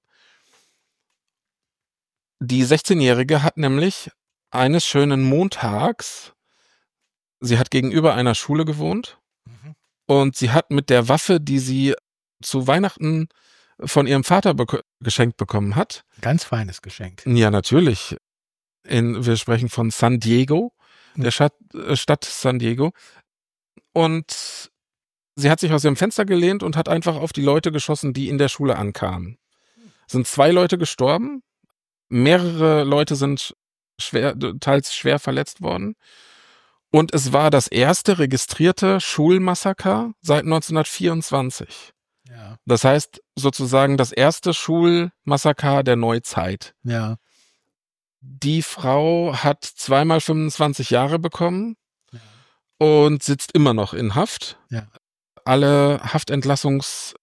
Die sechzehnjährige hat nämlich eines schönen Montags, sie hat gegenüber einer Schule gewohnt Mhm. und sie hat mit der Waffe, die sie zu Weihnachten von ihrem Vater bek- geschenkt bekommen hat, Ganz feines Geschenk. ja natürlich, in, wir sprechen von San Diego, der Stadt, äh, Stadt San Diego, und sie hat sich aus ihrem Fenster gelehnt und hat einfach auf die Leute geschossen, die in der Schule ankamen. Es sind zwei Leute gestorben, mehrere Leute sind schwer, teils schwer verletzt worden. Und es war das erste registrierte Schulmassaker seit neunzehnhundertvierundzwanzig. Ja. Das heißt sozusagen das erste Schulmassaker der Neuzeit. Ja. Die Frau hat zweimal fünfundzwanzig Jahre bekommen Ja. und sitzt immer noch in Haft. Ja. Alle Haftentlassungsversuche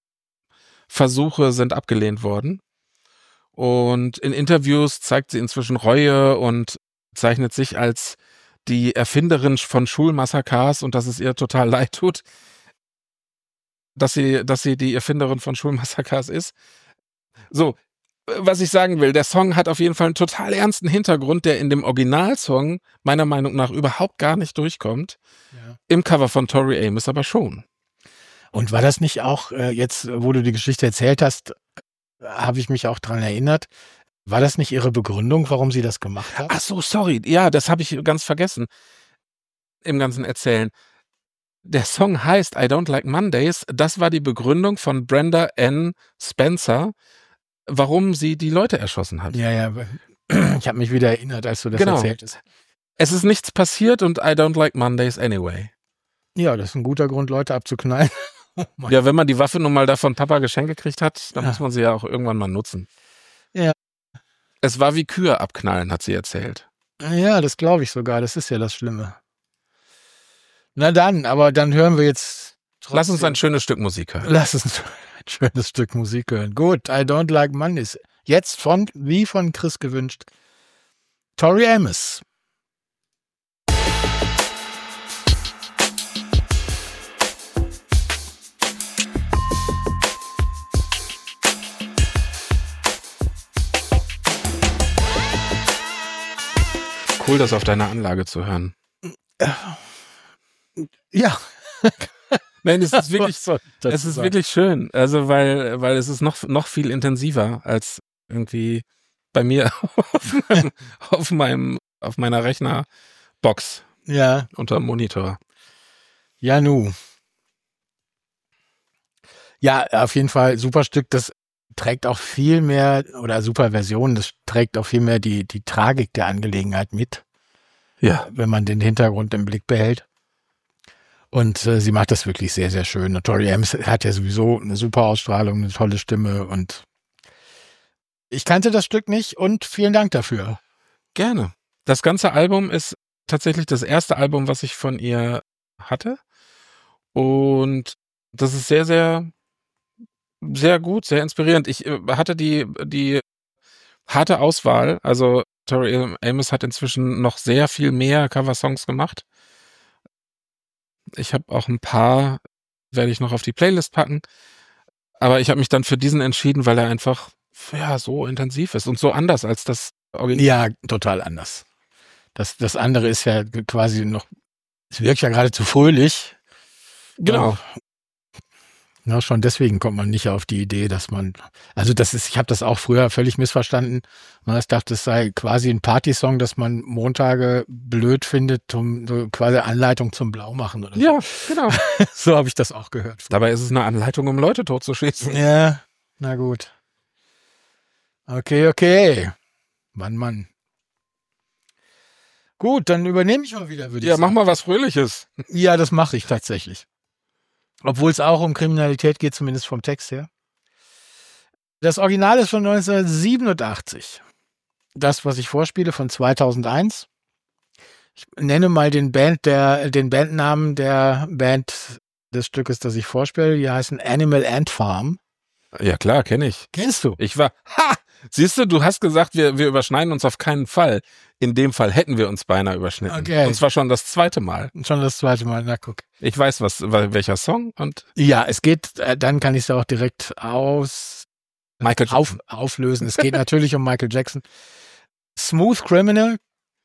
sind abgelehnt worden. Und in Interviews zeigt sie inzwischen Reue und zeichnet sich als die Erfinderin von Schulmassakers und dass es ihr total leid tut, dass sie, dass sie die Erfinderin von Schulmassakers ist. So, was ich sagen will, der Song hat auf jeden Fall einen total ernsten Hintergrund, der in dem Originalsong meiner Meinung nach überhaupt gar nicht durchkommt. Ja. Im Cover von Tori Amos aber schon. Und war das nicht auch, äh, jetzt, wo du die Geschichte erzählt hast, äh, habe ich mich auch dran erinnert, war das nicht ihre Begründung, warum sie das gemacht hat? Ach so, sorry. Ja, das habe ich ganz vergessen im ganzen Erzählen. Der Song heißt I Don't Like Mondays. Das war die Begründung von Brenda Ann Spencer, warum sie die Leute erschossen hat. Ja, ja. Ich habe mich wieder erinnert, als du das Genau. erzählt hast. Es ist nichts passiert und I don't like Mondays anyway. Ja, das ist ein guter Grund, Leute abzuknallen. Oh Mann. Ja, wenn man die Waffe nun mal da von Papa geschenkt gekriegt hat, dann Ja. muss man sie ja auch irgendwann mal nutzen. Ja. Es war wie Kühe abknallen, hat sie erzählt. Ja, das glaube ich sogar. Das ist ja das Schlimme. Na dann, aber dann hören wir jetzt Lass uns ein schönes Stück Musik hören. Lass uns ein schönes Stück Musik hören. Gut, I Don't Like Mondays. Jetzt von, wie von Chris gewünscht, Tori Amos. Cool, das auf deiner Anlage zu hören. Ja. Nein, es ist wirklich, So, es ist wirklich schön. Also, weil, weil es ist noch, noch viel intensiver als irgendwie bei mir auf meinem, auf meinem, auf meiner Rechnerbox Ja, unter dem Monitor. ja, nu. Ja, auf jeden Fall super Stück. Das trägt auch viel mehr, oder super Version, das trägt auch viel mehr die, die Tragik der Angelegenheit mit, Ja. wenn man den Hintergrund im Blick behält. Und äh, sie macht das wirklich sehr, sehr schön. Und Tori Amos hat ja sowieso eine super Ausstrahlung, eine tolle Stimme. Und ich kannte das Stück nicht und vielen Dank dafür. Gerne. Das ganze Album ist tatsächlich das erste Album, was ich von ihr hatte. Und das ist sehr, sehr, sehr gut, sehr inspirierend. Ich äh, hatte die, die harte Auswahl. Also Tori Amos hat inzwischen noch sehr viel mehr Coversongs gemacht. Ich habe auch ein paar, werde ich noch auf die Playlist packen. Aber ich habe mich dann für diesen entschieden, weil er einfach ja so intensiv ist und so anders als das Original. Ja, total anders. Das, das andere ist ja quasi noch, es wirkt ja geradezu fröhlich. Genau. Ja, schon deswegen kommt man nicht auf die Idee, dass man, also das ist, ich habe das auch früher völlig missverstanden. Ich dachte, es sei quasi ein Partysong, dass man Montage blöd findet, um so quasi Anleitung zum Blaumachen oder so. Ja, genau. So habe ich das auch gehört. Dabei ist es eine Anleitung, um Leute totzuschießen. Ja, na gut. Okay, okay. Mann, Mann. Gut, dann übernehme ich mal wieder, würde ich Ja, sagen. mach mal was Fröhliches. Ja, das mache ich tatsächlich. Obwohl es auch um Kriminalität geht, zumindest vom Text her. Das Original ist von neunzehnhundertsiebenundachtzig. Das, was ich vorspiele, von zweitausendeins. Ich nenne mal den Band, der, den Bandnamen der Band des Stückes, das ich vorspiele. Die heißen Animal Ant Farm. Ja, klar, kenne ich. Kennst du? Ich war, ha! Siehst du, du hast gesagt, wir, wir überschneiden uns auf keinen Fall. In dem Fall hätten wir uns beinahe überschnitten. Okay. Und zwar schon das zweite Mal. Schon das zweite Mal, na guck. Ich weiß, was, welcher Song und Ja, es geht, äh, dann kann ich es auch direkt aus, Michael auf, auflösen. Es geht natürlich um Michael Jackson. Smooth Criminal.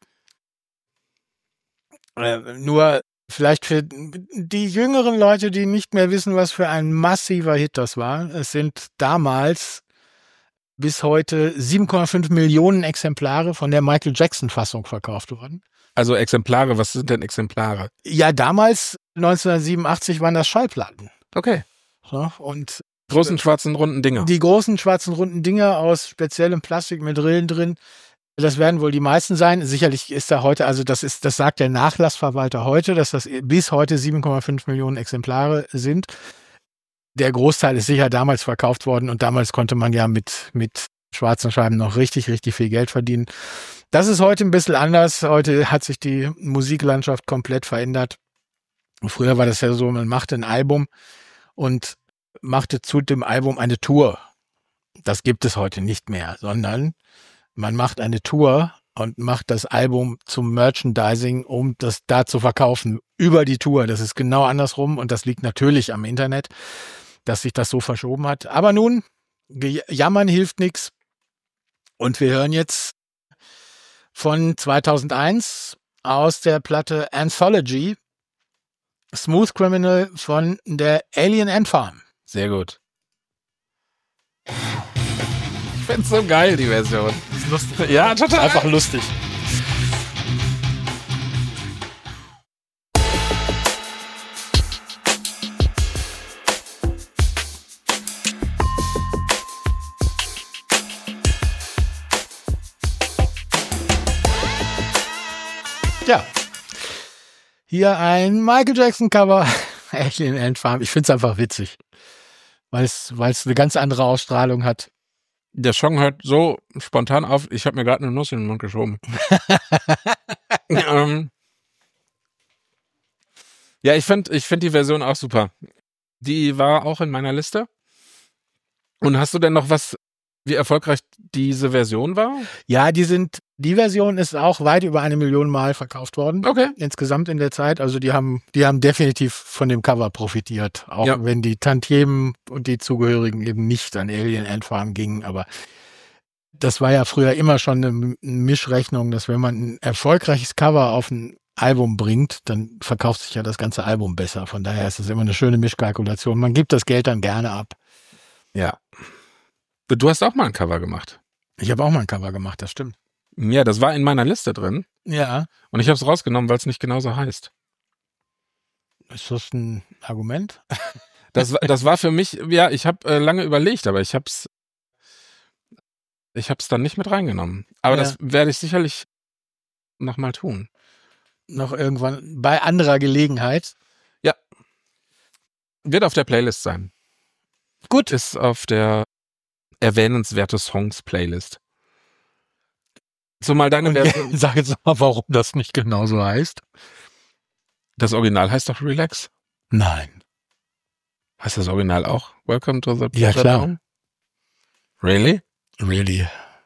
Äh, nur vielleicht für die jüngeren Leute, die nicht mehr wissen, was für ein massiver Hit das war. Es sind damals bis heute sieben Komma fünf Millionen Exemplare von der Michael Jackson-Fassung verkauft worden. Also Exemplare, was sind denn Exemplare? Ja, damals, neunzehnhundertsiebenundachtzig, waren das Schallplatten. Okay. So, und Großen, schwarzen, runden Dinger. die großen schwarzen runden Dinger aus speziellem Plastik mit Rillen drin, das werden wohl die meisten sein. Sicherlich ist da heute, also das ist, das sagt der Nachlassverwalter heute, dass das bis heute sieben Komma fünf Millionen Exemplare sind. Der Großteil ist sicher damals verkauft worden und damals konnte man ja mit, mit schwarzen Scheiben noch richtig, richtig viel Geld verdienen. Das ist heute ein bisschen anders. Heute hat sich die Musiklandschaft komplett verändert. Früher war das ja so, man machte ein Album und machte zu dem Album eine Tour. Das gibt es heute nicht mehr, sondern man macht eine Tour und macht das Album zum Merchandising, um das da zu verkaufen über die Tour. Das ist genau andersrum und das liegt natürlich am Internet, dass sich das so verschoben hat. Aber nun, jammern hilft nichts. Und wir hören jetzt von zweitausendeins aus der Platte Anthology Smooth Criminal von der Alien Ant Farm. Sehr gut. Ich find's so geil, die Version. Das ist lustig. Ja, total. Einfach lustig. Ja. Hier ein Michael Jackson Cover. Alien Ant Farm. Ich find's einfach witzig. Weil es, weil es eine ganz andere Ausstrahlung hat. Der Song hört so spontan auf. Ich habe mir gerade eine Nuss in den Mund geschoben. ähm, ja, ich finde ich find die Version auch super. Die war auch in meiner Liste. Und hast du denn noch was, wie erfolgreich diese Version war? Ja, die sind, die Version ist auch weit über eine Million Mal verkauft worden. Okay. Insgesamt in der Zeit. Also die haben, die haben definitiv von dem Cover profitiert. Auch Ja. wenn die Tantiemen und die Zugehörigen eben nicht an Alien Ant Farm gingen. Aber das war ja früher immer schon eine Mischrechnung, dass wenn man ein erfolgreiches Cover auf ein Album bringt, dann verkauft sich ja das ganze Album besser. Von daher ist es immer eine schöne Mischkalkulation. Man gibt das Geld dann gerne ab. Ja. Du hast auch mal ein Cover gemacht. Ich habe auch mal ein Cover gemacht, das stimmt. Ja, das war in meiner Liste drin. Ja. Und ich habe es rausgenommen, weil es nicht genauso heißt. Ist das ein Argument? Das, war- das war für mich, ja, ich habe äh, lange überlegt, aber ich habe es ich habe es dann nicht mit reingenommen. Aber Ja. das werde ich sicherlich nochmal tun. Noch irgendwann bei anderer Gelegenheit. Wird auf der Playlist sein. Gut. Ist auf der erwähnenswerte Songs-Playlist. Zumal deine Und Version, sag jetzt mal, warum das nicht genauso heißt. das Original heißt doch Relax. Nein. Heißt das Original auch Welcome to the Ja, Pleasure klar. Dome? Really? Really.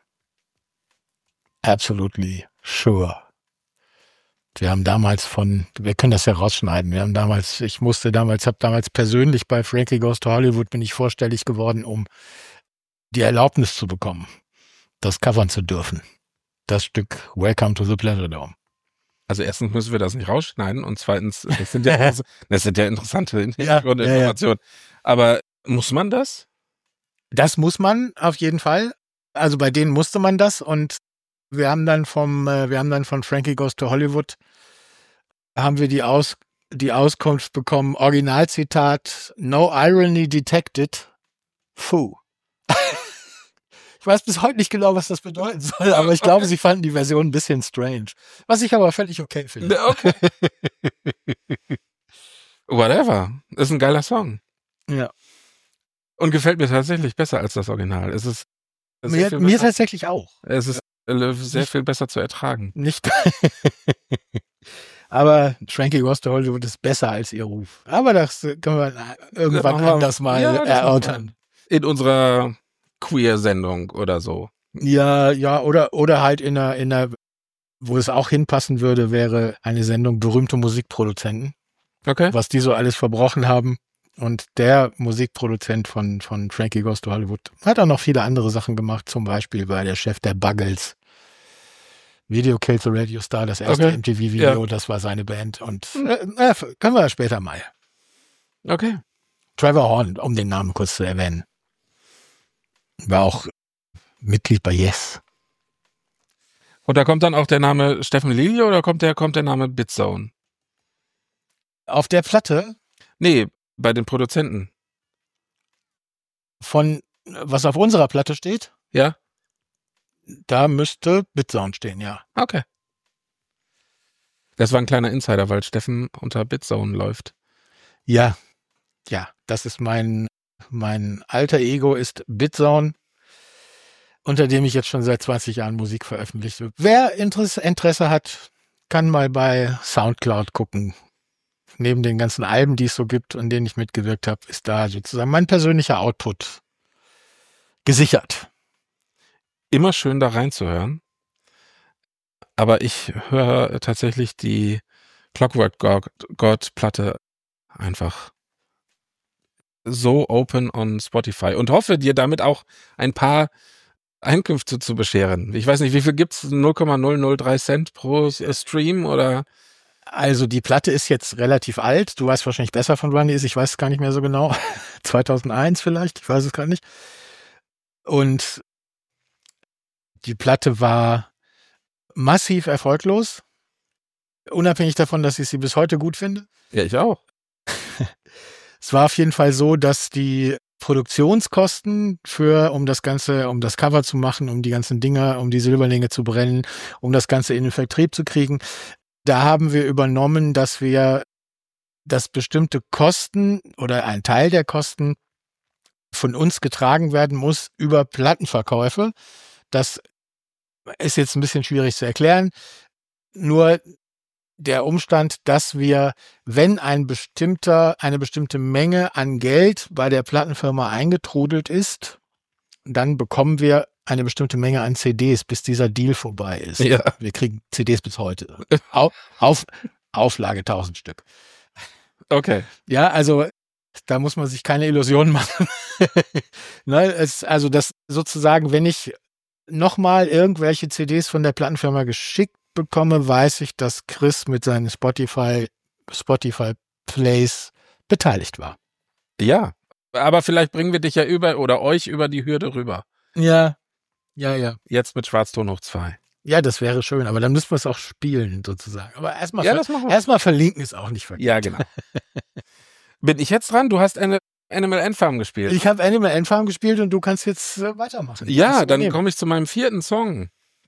Absolutely sure. Wir haben damals von, wir können das ja rausschneiden, wir haben damals, ich musste damals, habe damals persönlich bei Frankie Goes to Hollywood bin ich vorstellig geworden, um die Erlaubnis zu bekommen, das covern zu dürfen. Das Stück Welcome to the Pleasure Dome. Also erstens müssen wir das nicht rausschneiden und zweitens, das sind ja, das sind ja interessante Ja, Hintergrundinformationen. Aber muss man das? Das muss man auf jeden Fall. Also bei denen musste man das und wir haben dann vom, äh, wir haben dann von Frankie Goes to Hollywood haben wir die Aus, die Auskunft bekommen. Originalzitat: No irony detected. Fu. Ich weiß bis heute nicht genau, was das bedeuten soll, aber ich glaube, sie fanden die Version ein bisschen strange. Was ich aber völlig okay finde. Okay. Whatever. Ist ein geiler Song. Ja. Und gefällt mir tatsächlich besser als das Original. Es ist, es ist sehr Mir, viel mir besser, tatsächlich auch. es ist äh, sehr viel besser zu ertragen. Nicht. Aber Frankie Goes to Hollywood ist besser als ihr Ruf. Aber das können wir irgendwann machen wir- anders mal Ja, das machen wir. erörtern. In unserer Queer-Sendung oder so. Ja, ja, oder, oder halt in einer, in einer, wo es auch hinpassen würde, wäre eine Sendung berühmte Musikproduzenten, Okay. was die so alles verbrochen haben. Und der Musikproduzent von, von Frankie Goes to Hollywood hat auch noch viele andere Sachen gemacht. Zum Beispiel war der Chef der Buggles. Video Killed the Radio Star, das erste Okay. M T V-Video, Ja. das war seine Band. Und äh, äh, können wir später mal. Okay. Trevor Horn, um den Namen kurz zu erwähnen. War auch Mitglied bei Yes. Und da kommt dann auch der Name Steffen Lilie oder kommt der, kommt der Name Bitzone? Auf der Platte Nee, bei den Produzenten. von, was auf unserer Platte steht, Ja? da müsste Bitsound stehen, ja. Okay. Das war ein kleiner Insider, weil Steffen unter Bitzone läuft. Ja, ja, das ist mein, mein alter Ego ist Bitzone, unter dem ich jetzt schon seit zwanzig Jahren Musik veröffentliche. Wer Interesse, Interesse hat, kann mal bei Soundcloud gucken. Neben den ganzen Alben, die es so gibt, an denen ich mitgewirkt habe, ist da sozusagen mein persönlicher Output gesichert. Immer schön da reinzuhören. Aber ich höre tatsächlich die Clockwork God, God Platte einfach so open on Spotify und hoffe dir damit auch ein paar Einkünfte zu bescheren. Ich weiß nicht, wie viel gibt's? null Komma null null drei Cent pro Stream oder? Also die Platte ist jetzt relativ alt. Du weißt wahrscheinlich besser, von wann die ist. Ich weiß es gar nicht mehr so genau. zweitausendeins vielleicht, ich weiß es gar nicht. Und die Platte war massiv erfolglos. Unabhängig davon, dass ich sie bis heute gut finde. Ja, ich auch. Es war auf jeden Fall so, dass die Produktionskosten für, um das Ganze, um das Cover zu machen, um die ganzen Dinger, um die Silberlinge zu brennen, um das Ganze in den Vertrieb zu kriegen, da haben wir übernommen, dass wir, dass bestimmte Kosten oder ein Teil der Kosten von uns getragen werden muss über Plattenverkäufe. Das ist jetzt ein bisschen schwierig zu erklären. Nur der Umstand, dass wir, wenn ein bestimmter, eine bestimmte Menge an Geld bei der Plattenfirma eingetrudelt ist, dann bekommen wir eine bestimmte Menge an C Ds, bis dieser Deal vorbei ist. Ja. Wir kriegen C Ds bis heute. Auf, auf, Auflage tausend Stück. Okay. Ja, also da muss man sich keine Illusionen machen. Ne, es, also das sozusagen, wenn ich nochmal irgendwelche C Ds von der Plattenfirma geschickt bekomme, weiß ich, dass Chris mit seinen Spotify, Spotify Plays beteiligt war. Ja, aber vielleicht bringen wir dich ja über oder euch über die Hürde rüber. Ja, ja, ja. Jetzt mit Schwarzton hoch zwei. Ja, das wäre schön, aber dann müssen wir es auch spielen sozusagen. Aber erstmal Ja, ver- das machen wir. erstmal verlinken ist auch nicht verkehrt. Ja, genau. Bin ich jetzt dran? Du hast eine Animal Ant Farm gespielt. Ich habe Animal Ant Farm gespielt und du kannst jetzt äh, weitermachen. Ja, Kannst du dann nehmen. komme ich zu meinem vierten Song.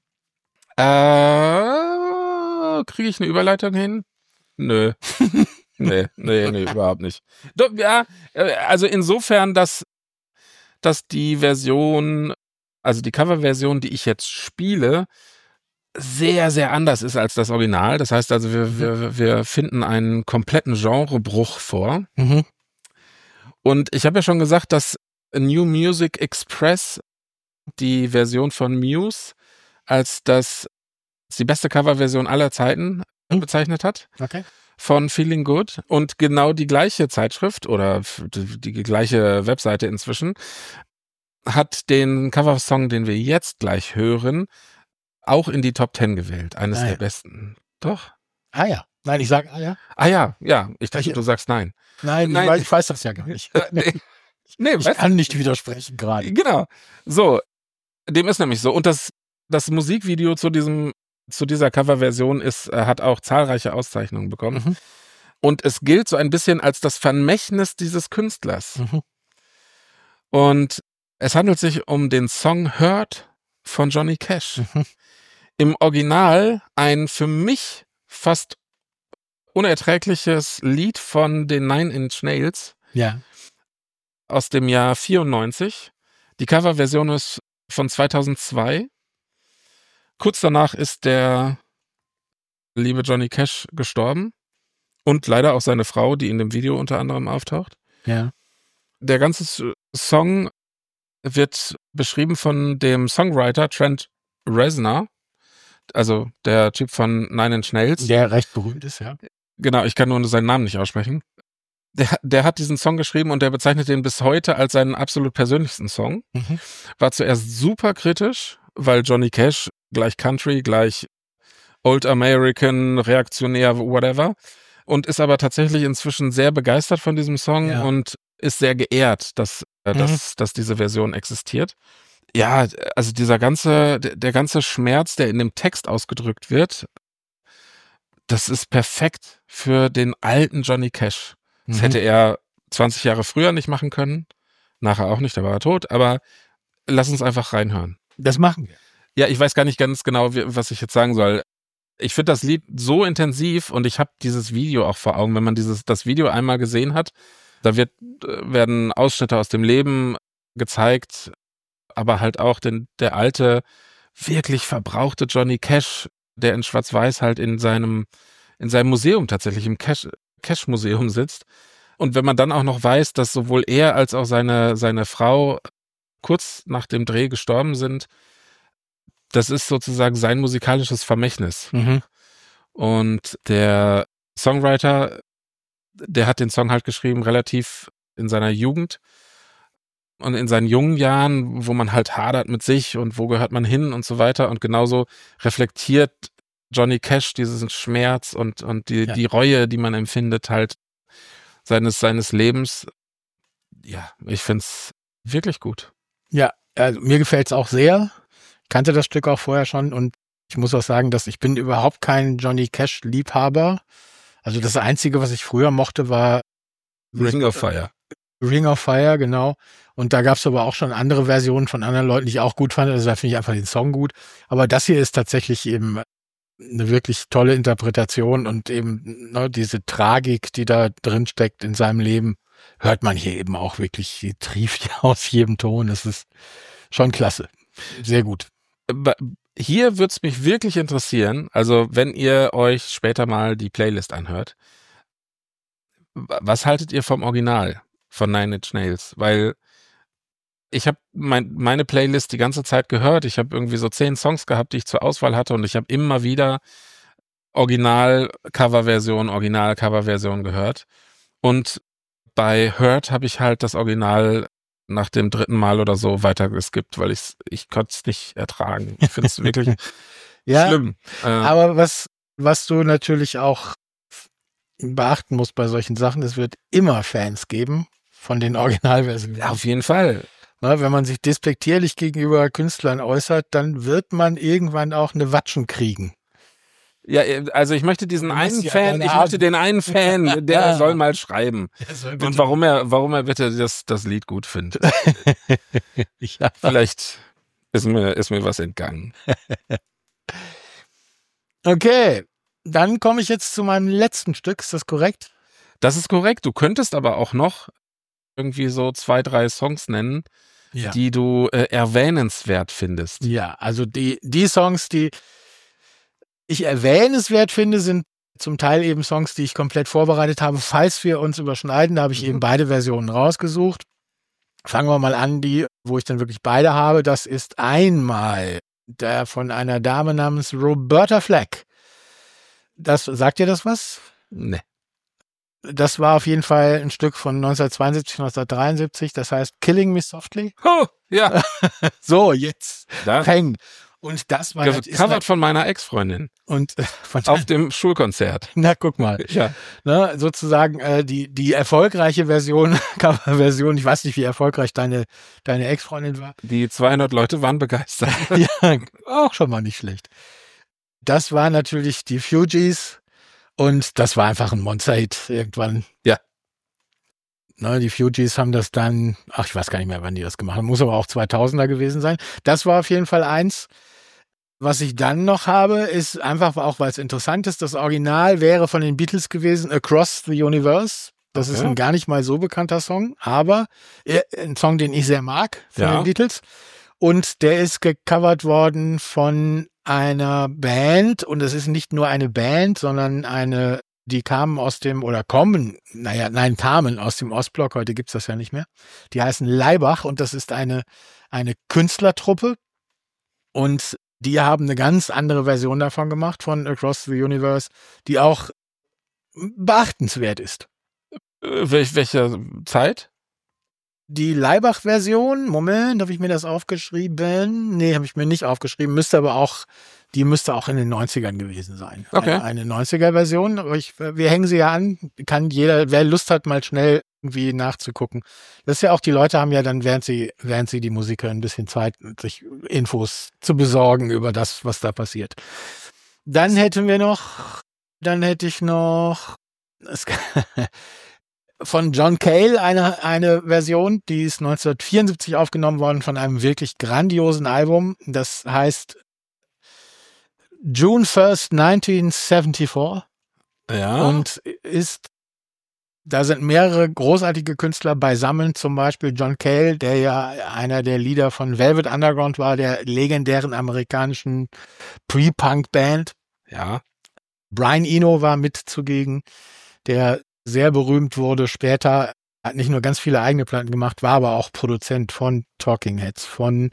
Äh, kriege ich eine Überleitung hin? Nö. nee, nee, nee, überhaupt nicht. Doch, ja, äh, also insofern, dass, dass die Version, also die Coverversion, die ich jetzt spiele, sehr, sehr anders ist als das Original. Das heißt also, wir, wir, wir finden einen kompletten Genrebruch vor. Mhm. Und ich habe ja schon gesagt, dass New Music Express die Version von Muse als das als die beste Coverversion aller Zeiten Hm. bezeichnet hat Okay. von Feeling Good. Und genau die gleiche Zeitschrift oder f- die, die gleiche Webseite inzwischen hat den Coversong, den wir jetzt gleich hören, auch in die Top Ten gewählt. Eines Ah, der ja. besten. Doch? Ah ja. Nein, ich sage ah ja. Ah ja, ja. Ich dachte, Welche- du sagst nein. Nein, Nein. Ich, weiß, ich weiß das ja gar nicht. Äh, nee, nee Ich was? kann nicht widersprechen gerade. Genau. So, dem ist nämlich so. Und das, das Musikvideo zu diesem, zu dieser Coverversion ist, äh, hat auch zahlreiche Auszeichnungen bekommen. Mhm. Und es gilt so ein bisschen als das Vermächtnis dieses Künstlers. Mhm. Und es handelt sich um den Song Hurt von Johnny Cash. Mhm. Im Original ein für mich fast unerträgliches Lied von den Nine Inch Nails Ja. aus dem Jahr vierundneunzig. Die Coverversion ist von zweitausendzwei. Kurz danach ist der liebe Johnny Cash gestorben und leider auch seine Frau, die in dem Video unter anderem auftaucht. Ja. Der ganze S- Song wird beschrieben von dem Songwriter Trent Reznor, also der Typ von Nine Inch Nails. Der recht berühmt ist, ja. Genau, ich kann nur seinen Namen nicht aussprechen. Der, der hat diesen Song geschrieben und der bezeichnet den bis heute als seinen absolut persönlichsten Song. Mhm. War zuerst super kritisch, weil Johnny Cash gleich Country, gleich Old American, reaktionär, whatever. Und ist aber tatsächlich inzwischen sehr begeistert von diesem Song Ja. und ist sehr geehrt, dass, äh, Mhm. dass, dass diese Version existiert. Ja, also dieser ganze, der, der ganze Schmerz, der in dem Text ausgedrückt wird, das ist perfekt für den alten Johnny Cash. Das Mhm. hätte er zwanzig Jahre früher nicht machen können. Nachher auch nicht, da war er tot. Aber lass uns einfach reinhören. Das machen wir. Ja, ich weiß gar nicht ganz genau, wie, was ich jetzt sagen soll. Ich finde das Lied so intensiv und ich habe dieses Video auch vor Augen. Wenn man dieses das Video einmal gesehen hat, da wird, äh, werden Ausschnitte aus dem Leben gezeigt, aber halt auch den, der alte, wirklich verbrauchte Johnny Cash, der in Schwarz-Weiß halt in seinem, in seinem Museum tatsächlich, im Cash, Cash-Museum sitzt. Und wenn man dann auch noch weiß, dass sowohl er als auch seine, seine Frau kurz nach dem Dreh gestorben sind, das ist sozusagen sein musikalisches Vermächtnis. Mhm. Und der Songwriter, der hat den Song halt geschrieben relativ in seiner Jugend und in seinen jungen Jahren, wo man halt hadert mit sich und wo gehört man hin und so weiter. Und genauso reflektiert Johnny Cash diesen Schmerz und, und die, Ja. die Reue, die man empfindet, halt seines, seines Lebens. Ja, ich find's wirklich gut. Ja, also mir gefällt es auch sehr. Kannte das Stück auch vorher schon und ich muss auch sagen, dass ich bin überhaupt kein Johnny Cash-Liebhaber. Also das Einzige, was ich früher mochte, war Ring of Fire. Ring of Fire, genau. Und da gab es aber auch schon andere Versionen von anderen Leuten, die ich auch gut fand. Also da finde ich einfach den Song gut. Aber das hier ist tatsächlich eben eine wirklich tolle Interpretation und eben ne, diese Tragik, die da drin steckt in seinem Leben, hört man hier eben auch wirklich, die trieft ja aus jedem Ton. Das ist schon klasse. Sehr gut. Bei, hier wird's mich wirklich interessieren, also wenn ihr euch später mal die Playlist anhört, wa- was haltet ihr vom Original von Nine Inch Nails? Weil ich habe mein, meine Playlist die ganze Zeit gehört. Ich habe irgendwie so zehn Songs gehabt, die ich zur Auswahl hatte und ich habe immer wieder Original-Cover-Version, Original-Cover-Version gehört. Und bei Hurt habe ich halt das Original nach dem dritten Mal oder so weitergeskippt, weil ich's, ich konnte es nicht ertragen. Ich finde es wirklich Ja, schlimm. Äh, aber was, was du natürlich auch beachten musst bei solchen Sachen, es wird immer Fans geben von den Originalversionen. auf jeden Fall. Ne, wenn man sich despektierlich gegenüber Künstlern äußert, dann wird man irgendwann auch eine Watschen kriegen. Ja, also ich möchte diesen Du musst einen ja Fan, deine ich Art- möchte den einen Fan, der soll mal schreiben. Und warum er, warum er bitte das, das Lied gut findet. Ja. Vielleicht ist mir, ist mir was entgangen. Okay, dann komme ich jetzt zu meinem letzten Stück. Ist das korrekt? Das ist korrekt. Du könntest aber auch noch irgendwie so zwei, drei Songs nennen, Ja. die du äh, erwähnenswert findest. Ja, also die, die Songs, die ich erwähnenswert finde, sind zum Teil eben Songs, die ich komplett vorbereitet habe. Falls wir uns überschneiden, da habe ich Mhm. eben beide Versionen rausgesucht. Fangen wir mal an, die, wo ich dann wirklich beide habe. Das ist einmal der von einer Dame namens Roberta Flack. Das, sagt ihr das was? Nee. Das war auf jeden Fall ein Stück von neunzehnhundertzweiundsiebzig, neunzehnhundertdreiundsiebzig. Das heißt Killing Me Softly. Oh, ja. So, jetzt Da, Peng. Und das war ist gecovert von meiner Ex-Freundin und äh, von auf dem Schulkonzert. na guck mal, Ja. ne, sozusagen äh, die die erfolgreiche Version, Coverversion. Ich weiß nicht, wie erfolgreich deine deine Ex-Freundin war. Die zweihundert Leute waren begeistert. Ja, auch schon mal nicht schlecht. Das war natürlich die Fugees und das war einfach ein Monster-Hit irgendwann. Ja. Ne, die Fugees haben das dann, ach, ich weiß gar nicht mehr, wann die das gemacht haben, muss aber auch zweitausender gewesen sein. Das war auf jeden Fall eins. Was ich dann noch habe, ist einfach auch, weil es interessant ist, das Original wäre von den Beatles gewesen, Across the Universe. Das ist Okay. ein gar nicht mal so bekannter Song, aber äh, ein Song, den ich sehr mag von Ja. den Beatles. Und der ist gecovert worden von einer Band. Und es ist nicht nur eine Band, sondern eine, die kamen aus dem, oder kommen, naja, nein, kamen aus dem Ostblock. Heute gibt's das ja nicht mehr. Die heißen Laibach und das ist eine, eine Künstlertruppe. Und die haben eine ganz andere Version davon gemacht, von Across the Universe, die auch beachtenswert ist. Äh, welch, welcher Zeit? Die Laibach-Version, Moment, habe ich mir das aufgeschrieben? Nee, habe ich mir nicht aufgeschrieben, müsste aber auch, die müsste auch in den neunzigern gewesen sein. Okay. Eine, eine neunziger-Version, aber ich, wir hängen sie ja an, kann jeder, wer Lust hat, mal schnell irgendwie nachzugucken. Das ist ja auch, die Leute haben ja dann, während sie, während sie die Musik hören, ein bisschen Zeit, sich Infos zu besorgen über das, was da passiert. Dann hätten wir noch, dann hätte ich noch es, von John Cale eine, eine Version, die ist neunzehnhundertvierundsiebzig aufgenommen worden von einem wirklich grandiosen Album. Das heißt June first, neunzehnhundertvierundsiebzig Ja. und ist, da sind mehrere großartige Künstler beisammen, zum Beispiel John Cale, der ja einer der Leader von Velvet Underground war, der legendären amerikanischen Pre-Punk-Band. ja. Brian Eno war mit zugegen, der sehr berühmt wurde später, hat nicht nur ganz viele eigene Platten gemacht, war aber auch Produzent von Talking Heads, von,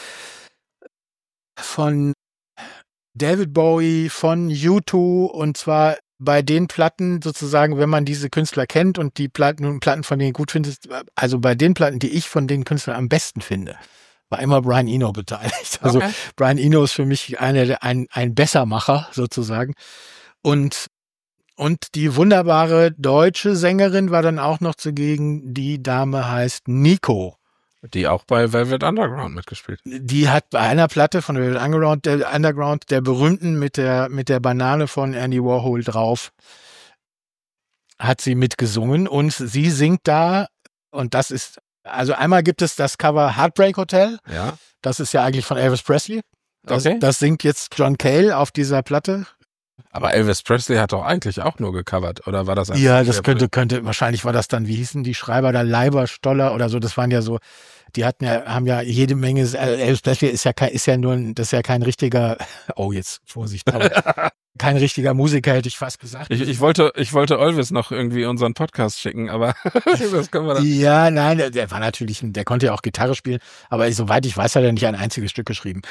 von David Bowie, von U zwei und zwar bei den Platten sozusagen, wenn man diese Künstler kennt und die Platten, Platten von denen gut findet, also bei den Platten, die ich von den Künstlern am besten finde, war immer Brian Eno beteiligt. Also Okay. Brian Eno ist für mich einer der, ein, ein Bessermacher sozusagen. Und, und die wunderbare deutsche Sängerin war dann auch noch zugegen. Die Dame heißt Nico. Die auch bei Velvet Underground mitgespielt. Die hat bei einer Platte von Velvet Underground, der Underground, der berühmten mit der, mit der Banane von Andy Warhol drauf, hat sie mitgesungen und sie singt da, und das ist, also einmal gibt es das Cover Heartbreak Hotel. Ja. Das ist ja eigentlich von Elvis Presley. Das, Okay. das singt jetzt John Cale auf dieser Platte. Aber Elvis Presley hat doch eigentlich auch nur gecovert, oder war das einfach Ja, sehr das könnte, blöd? könnte, wahrscheinlich war das dann, wie hießen die Schreiber da, Leiber, Stoller oder so, das waren ja so, die hatten ja, haben ja jede Menge, äh, Elvis Presley ist ja kein, ist ja nur, ein- das ist ja kein richtiger, oh jetzt, Vorsicht, aber kein richtiger Musiker, hätte ich fast gesagt. Ich, ich wollte, ich wollte Elvis noch irgendwie unseren Podcast schicken, aber das können wir dann. Ja, nein, der, der war natürlich, ein- der konnte ja auch Gitarre spielen, aber soweit ich weiß, hat er nicht ein einziges Stück geschrieben.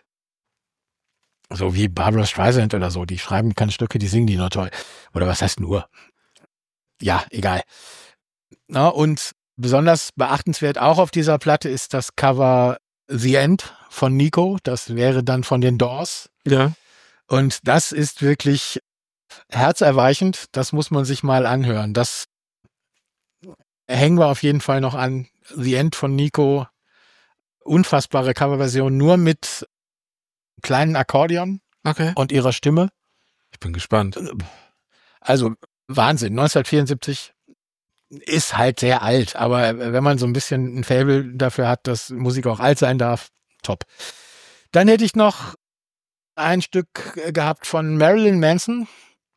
So wie Barbra Streisand oder so, die schreiben keine Stücke, die singen die nur toll. Oder was heißt nur? Ja, egal. Na, und besonders beachtenswert auch auf dieser Platte ist das Cover The End von Nico. Das wäre dann von den Doors. Ja. Und das ist wirklich herzerweichend. Das muss man sich mal anhören. Das hängen wir auf jeden Fall noch an. The End von Nico. Unfassbare Coverversion, nur mit kleinen Akkordeon Okay. und ihrer Stimme. Ich bin gespannt. Also Wahnsinn. neunzehnhundertvierundsiebzig ist halt sehr alt, aber wenn man so ein bisschen ein Faible dafür hat, dass Musik auch alt sein darf, top. Dann hätte ich noch ein Stück gehabt von Marilyn Manson.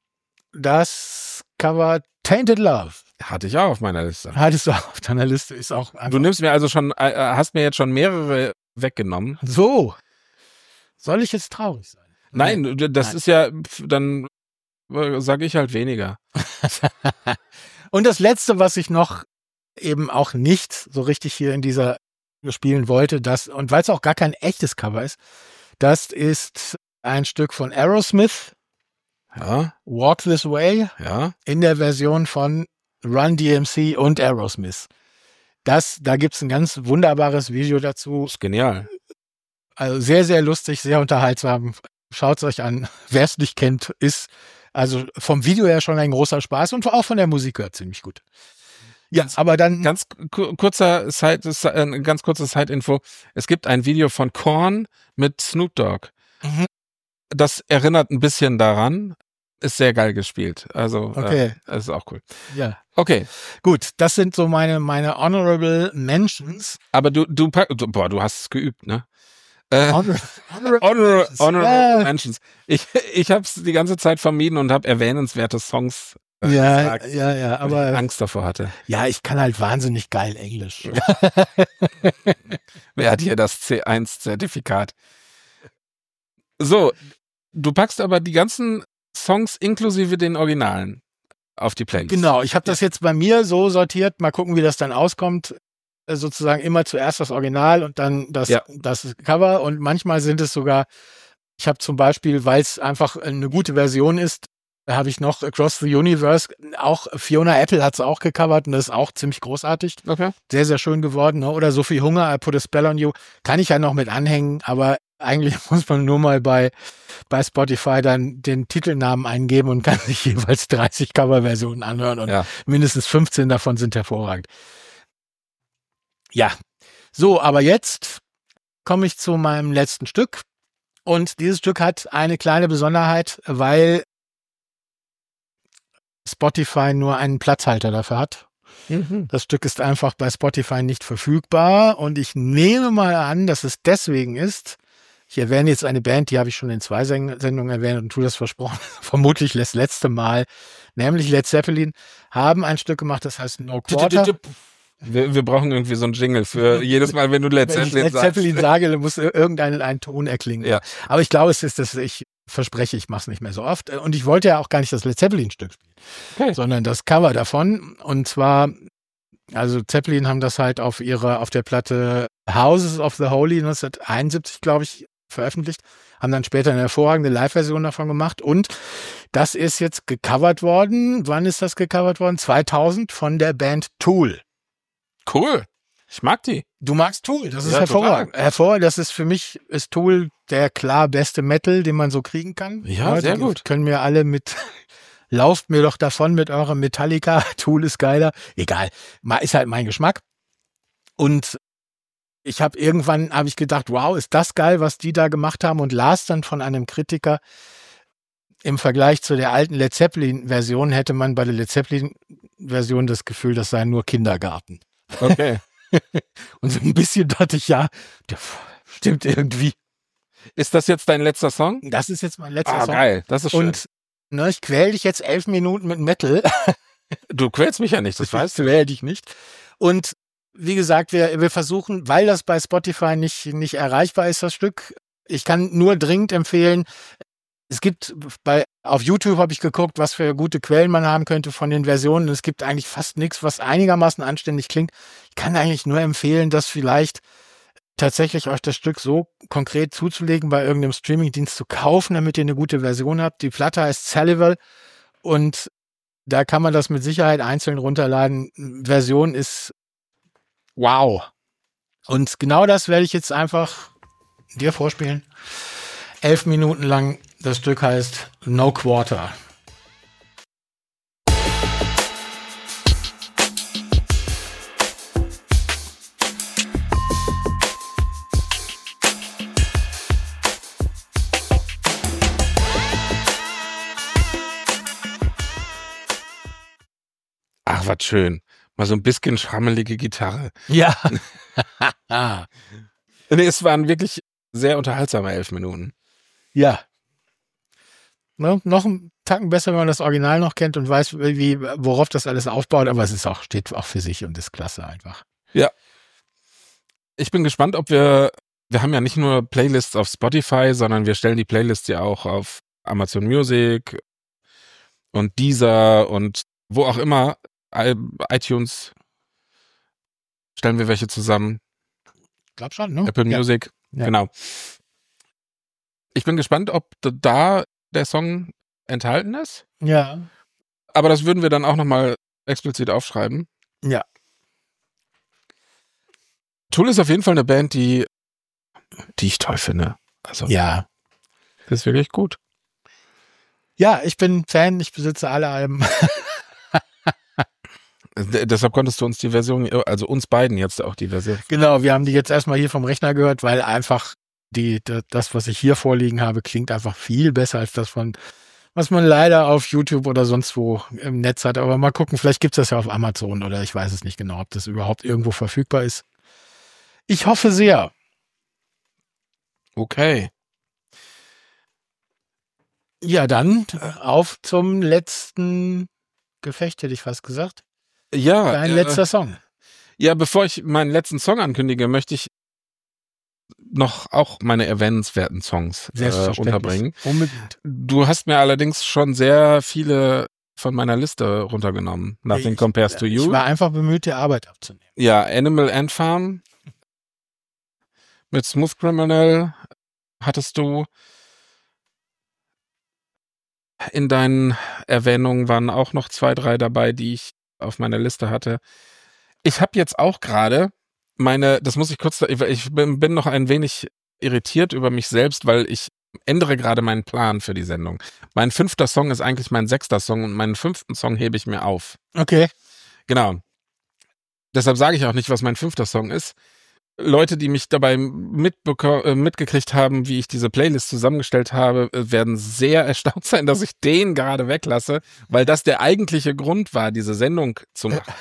Das Cover Tainted Love. Hatte ich auch auf meiner Liste. Hattest du auf deiner Liste, ist auch einfach Du nimmst mir also schon, äh, hast mir jetzt schon mehrere weggenommen. so. Soll ich jetzt traurig sein? Nein, d- das Nein. ist ja, pf, dann sage ich halt weniger. Und das Letzte, was ich noch eben auch nicht so richtig hier in dieser spielen wollte, das, und weil es auch gar kein echtes Cover ist, das ist ein Stück von Aerosmith, Ja, Walk This Way, ja. in der Version von Run D M C und Aerosmith. Das, da gibt's ein ganz wunderbares Video dazu. Ist genial. Also sehr, sehr lustig, sehr unterhaltsam. Schaut's euch an. Wer es nicht kennt, ist also vom Video her schon ein großer Spaß und auch von der Musik her ziemlich gut. Ja, aber dann Ganz ku- kurzer Side, äh, ganz kurzes Side-Info. Es gibt ein Video von Korn mit Snoop Dogg. Mhm. Das erinnert ein bisschen daran. Ist sehr geil gespielt. Also, Okay. äh, ist auch cool. ja, Okay, gut. Das sind so meine meine honorable Mentions. aber du, du, pack- du boah, du hast es geübt, ne? Äh, Honor, honorable Honor, Mentions. honorable Ja. Mentions. Ich, ich habe es die ganze Zeit vermieden und habe erwähnenswerte Songs äh, Ja, gesagt, ja, ja, weil ich aber Angst davor hatte. ja, ich kann halt wahnsinnig geil Englisch. Wer hat hier das C eins Zertifikat? So, du packst aber die ganzen Songs inklusive den Originalen auf die Playlist. Genau, ich habe das jetzt bei mir so sortiert. Mal gucken, wie das dann auskommt. Äh, Sozusagen immer zuerst das Original und dann das, Ja. das Cover. Und manchmal sind es sogar, ich habe zum Beispiel, weil es einfach eine gute Version ist, da habe ich noch Across the Universe, auch Fiona Apple hat es auch gecovert und das ist auch ziemlich großartig. Okay. Sehr, sehr schön geworden. Ne? Oder Sophie Hunger, I Put a Spell on You. Kann ich ja noch mit anhängen, aber eigentlich muss man nur mal bei, bei Spotify dann den Titelnamen eingeben und kann sich jeweils dreißig Coverversionen anhören und Ja. mindestens fünfzehn davon sind hervorragend. Ja, so, aber jetzt komme ich zu meinem letzten Stück und dieses Stück hat eine kleine Besonderheit, weil Spotify nur einen Platzhalter dafür hat. Mhm. Das Stück ist einfach bei Spotify nicht verfügbar und ich nehme mal an, dass es deswegen ist. Ich erwähne jetzt eine Band, die habe ich schon in zwei Seng- Sendungen erwähnt und tue das versprochen, vermutlich das letzte Mal, nämlich Led Zeppelin, haben ein Stück gemacht, das heißt No Quarter. Wir, wir brauchen irgendwie so einen Jingle für jedes Mal, wenn du Led Wenn ich Zeppelin Led sagst. Zeppelin sage, dann muss irgendein ein Ton erklingen. Ja. Aber ich glaube, es ist das, ich verspreche, ich mache es nicht mehr so oft. Und ich wollte ja auch gar nicht das Led Zeppelin-Stück spielen, Okay. sondern das Cover davon. Und zwar, also Zeppelin haben das halt auf ihrer, auf der Platte Houses of the Holy neunzehnhunderteinundsiebzig, glaube ich, veröffentlicht, haben dann später eine hervorragende Live-Version davon gemacht und das ist jetzt gecovert worden. Wann ist das gecovert worden? zweitausend von der Band Tool. Cool. Ich mag die. Du magst Tool, das ist Ja, hervorragend. Hervorragend, das ist für mich, ist Tool der klar beste Metal, den man so kriegen kann. Ja, sehr die gut. Können mir alle mit, lauft mir doch davon mit eurem Metallica, Tool ist geiler. Egal, Ma- ist halt mein Geschmack. Und ich habe irgendwann, habe ich gedacht, wow, ist das geil, was die da gemacht haben und las dann von einem Kritiker, im Vergleich zu der alten Led Zeppelin-Version hätte man bei der Led Zeppelin-Version das Gefühl, das sei nur Kindergarten. Okay. Und so ein bisschen dachte ich, ja, der stimmt irgendwie. Ist das jetzt dein letzter Song? Das ist jetzt mein letzter Ah, Song. geil. Das ist schön. Und ne, ich quäl dich jetzt elf Minuten mit Metal. Du quälst mich ja nicht, das weißt du. Ich quäl dich nicht. Und wie gesagt, wir, wir versuchen, weil das bei Spotify nicht, nicht erreichbar ist, das Stück. Ich kann nur dringend empfehlen, es gibt bei, auf YouTube habe ich geguckt, was für gute Quellen man haben könnte von den Versionen. Es gibt eigentlich fast nichts, was einigermaßen anständig klingt. Ich kann eigentlich nur empfehlen, das vielleicht tatsächlich euch das Stück so konkret zuzulegen, bei irgendeinem Streamingdienst zu kaufen, damit ihr eine gute Version habt. Die Platte heißt Salival und da kann man das mit Sicherheit einzeln runterladen. Version ist wow. Und genau das werde ich jetzt einfach dir vorspielen. Elf Minuten lang. Das Stück heißt No Quarter. Ach, was schön. Mal so ein bisschen schrammelige Gitarre. Ja. Nee, es waren wirklich sehr unterhaltsame elf Minuten. Ja. Ne, noch einen Tacken besser, wenn man das Original noch kennt und weiß, wie, worauf das alles aufbaut, aber es ist auch, steht auch für sich und ist klasse einfach. Ja. Ich bin gespannt, ob wir, wir haben ja nicht nur Playlists auf Spotify, sondern wir stellen die Playlists ja auch auf Amazon Music und Deezer und wo auch immer, iTunes, stellen wir welche zusammen. Ich glaube schon, ne? Apple Ja. Music, Ja. genau. Ich bin gespannt, ob da der Song enthalten ist. Ja. Aber das würden wir dann auch nochmal explizit aufschreiben. Ja. Tool ist auf jeden Fall eine Band, die, die ich toll finde. Also, Ja. das ist wirklich gut. Ja, ich bin Fan, ich besitze alle Alben. D- deshalb konntest du uns die Version, also uns beiden jetzt auch die Version. Genau, wir haben die jetzt erstmal hier vom Rechner gehört, weil einfach die, das, was ich hier vorliegen habe, klingt einfach viel besser als das von, was man leider auf YouTube oder sonst wo im Netz hat. Aber mal gucken, vielleicht gibt es das ja auf Amazon oder ich weiß es nicht genau, ob das überhaupt irgendwo verfügbar ist. Ich hoffe sehr. Okay. Ja, dann auf zum letzten Gefecht, hätte ich fast gesagt. Ja, Dein äh, letzter Song. ja, bevor ich meinen letzten Song ankündige, möchte ich noch auch meine erwähnenswerten Songs äh, Selbstverständlich. unterbringen. Unbedingt. Du hast mir allerdings schon sehr viele von meiner Liste runtergenommen. Nothing Ich- Compares to Ich You. war einfach bemüht, die Arbeit abzunehmen. Ja, Animal Ant Farm mit Smooth Criminal hattest du. In deinen Erwähnungen waren auch noch zwei, drei dabei, die ich auf meiner Liste hatte. Ich habe jetzt auch gerade meine, das muss ich kurz, ich bin, bin noch ein wenig irritiert über mich selbst, weil ich ändere gerade meinen Plan für die Sendung. Mein fünfter Song ist eigentlich mein sechster Song und meinen fünften Song hebe ich mir auf. Okay. Genau. Deshalb sage ich auch nicht, was mein fünfter Song ist. Leute, die mich dabei mitbeko- äh, mitgekriegt haben, wie ich diese Playlist zusammengestellt habe, äh, werden sehr erstaunt sein, dass ich den gerade weglasse, weil das der eigentliche Grund war, diese Sendung zu machen.